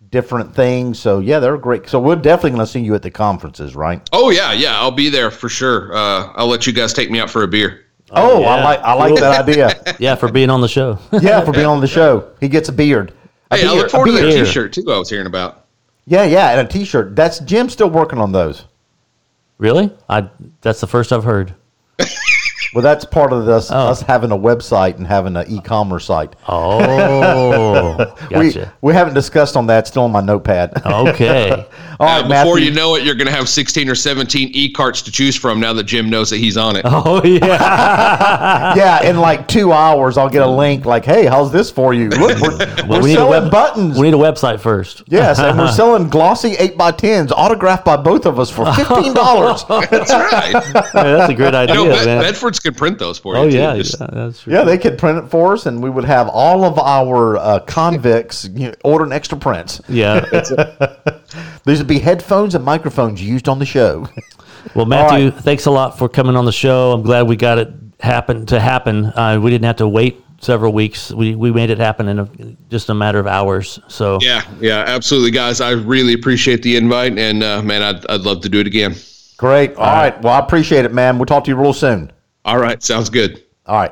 different things. So yeah, they're great. So we're definitely going to see you at the conferences, right? Oh yeah, I'll be there for sure. I'll let you guys take me out for a beer. Oh, yeah. I like that idea. Yeah, for being on the show. Yeah, for being on the show. He gets a beard. I look forward to that T-shirt too. I was hearing about. Yeah, and a T-shirt. That's Jim's still working on those. Really? That's the first I've heard. Well, that's part of us having a website and having an e-commerce site. Oh, gotcha. We haven't discussed on that. It's still on my notepad. Okay. All right, before Matthew. you know it, you're going to have 16 or 17 e-carts to choose from now that Jim knows that he's on it. Oh, yeah. Yeah, in like 2 hours, I'll get a link like, hey, how's this for you? Look, we're selling buttons. We need a website first. Yes, and we're selling glossy 8x10s autographed by both of us for $15. That's right. Yeah, that's a great idea, man. Bedford's can print those for you. Oh, yeah, that's true. Yeah, they could print it for us, and we would have all of our convicts ordering extra prints. Yeah. These would be headphones and microphones used on the show. Well, Matthew, thanks a lot for coming on the show. I'm glad we got it happen. We didn't have to wait several weeks. We made it happen in just a matter of hours. So yeah, absolutely, guys. I really appreciate the invite, and man, I'd love to do it again. Great. All right. Well, I appreciate it, man. We'll talk to you real soon. All right. Sounds good. All right.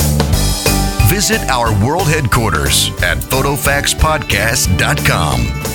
Visit our world headquarters at photofaxpodcast.com.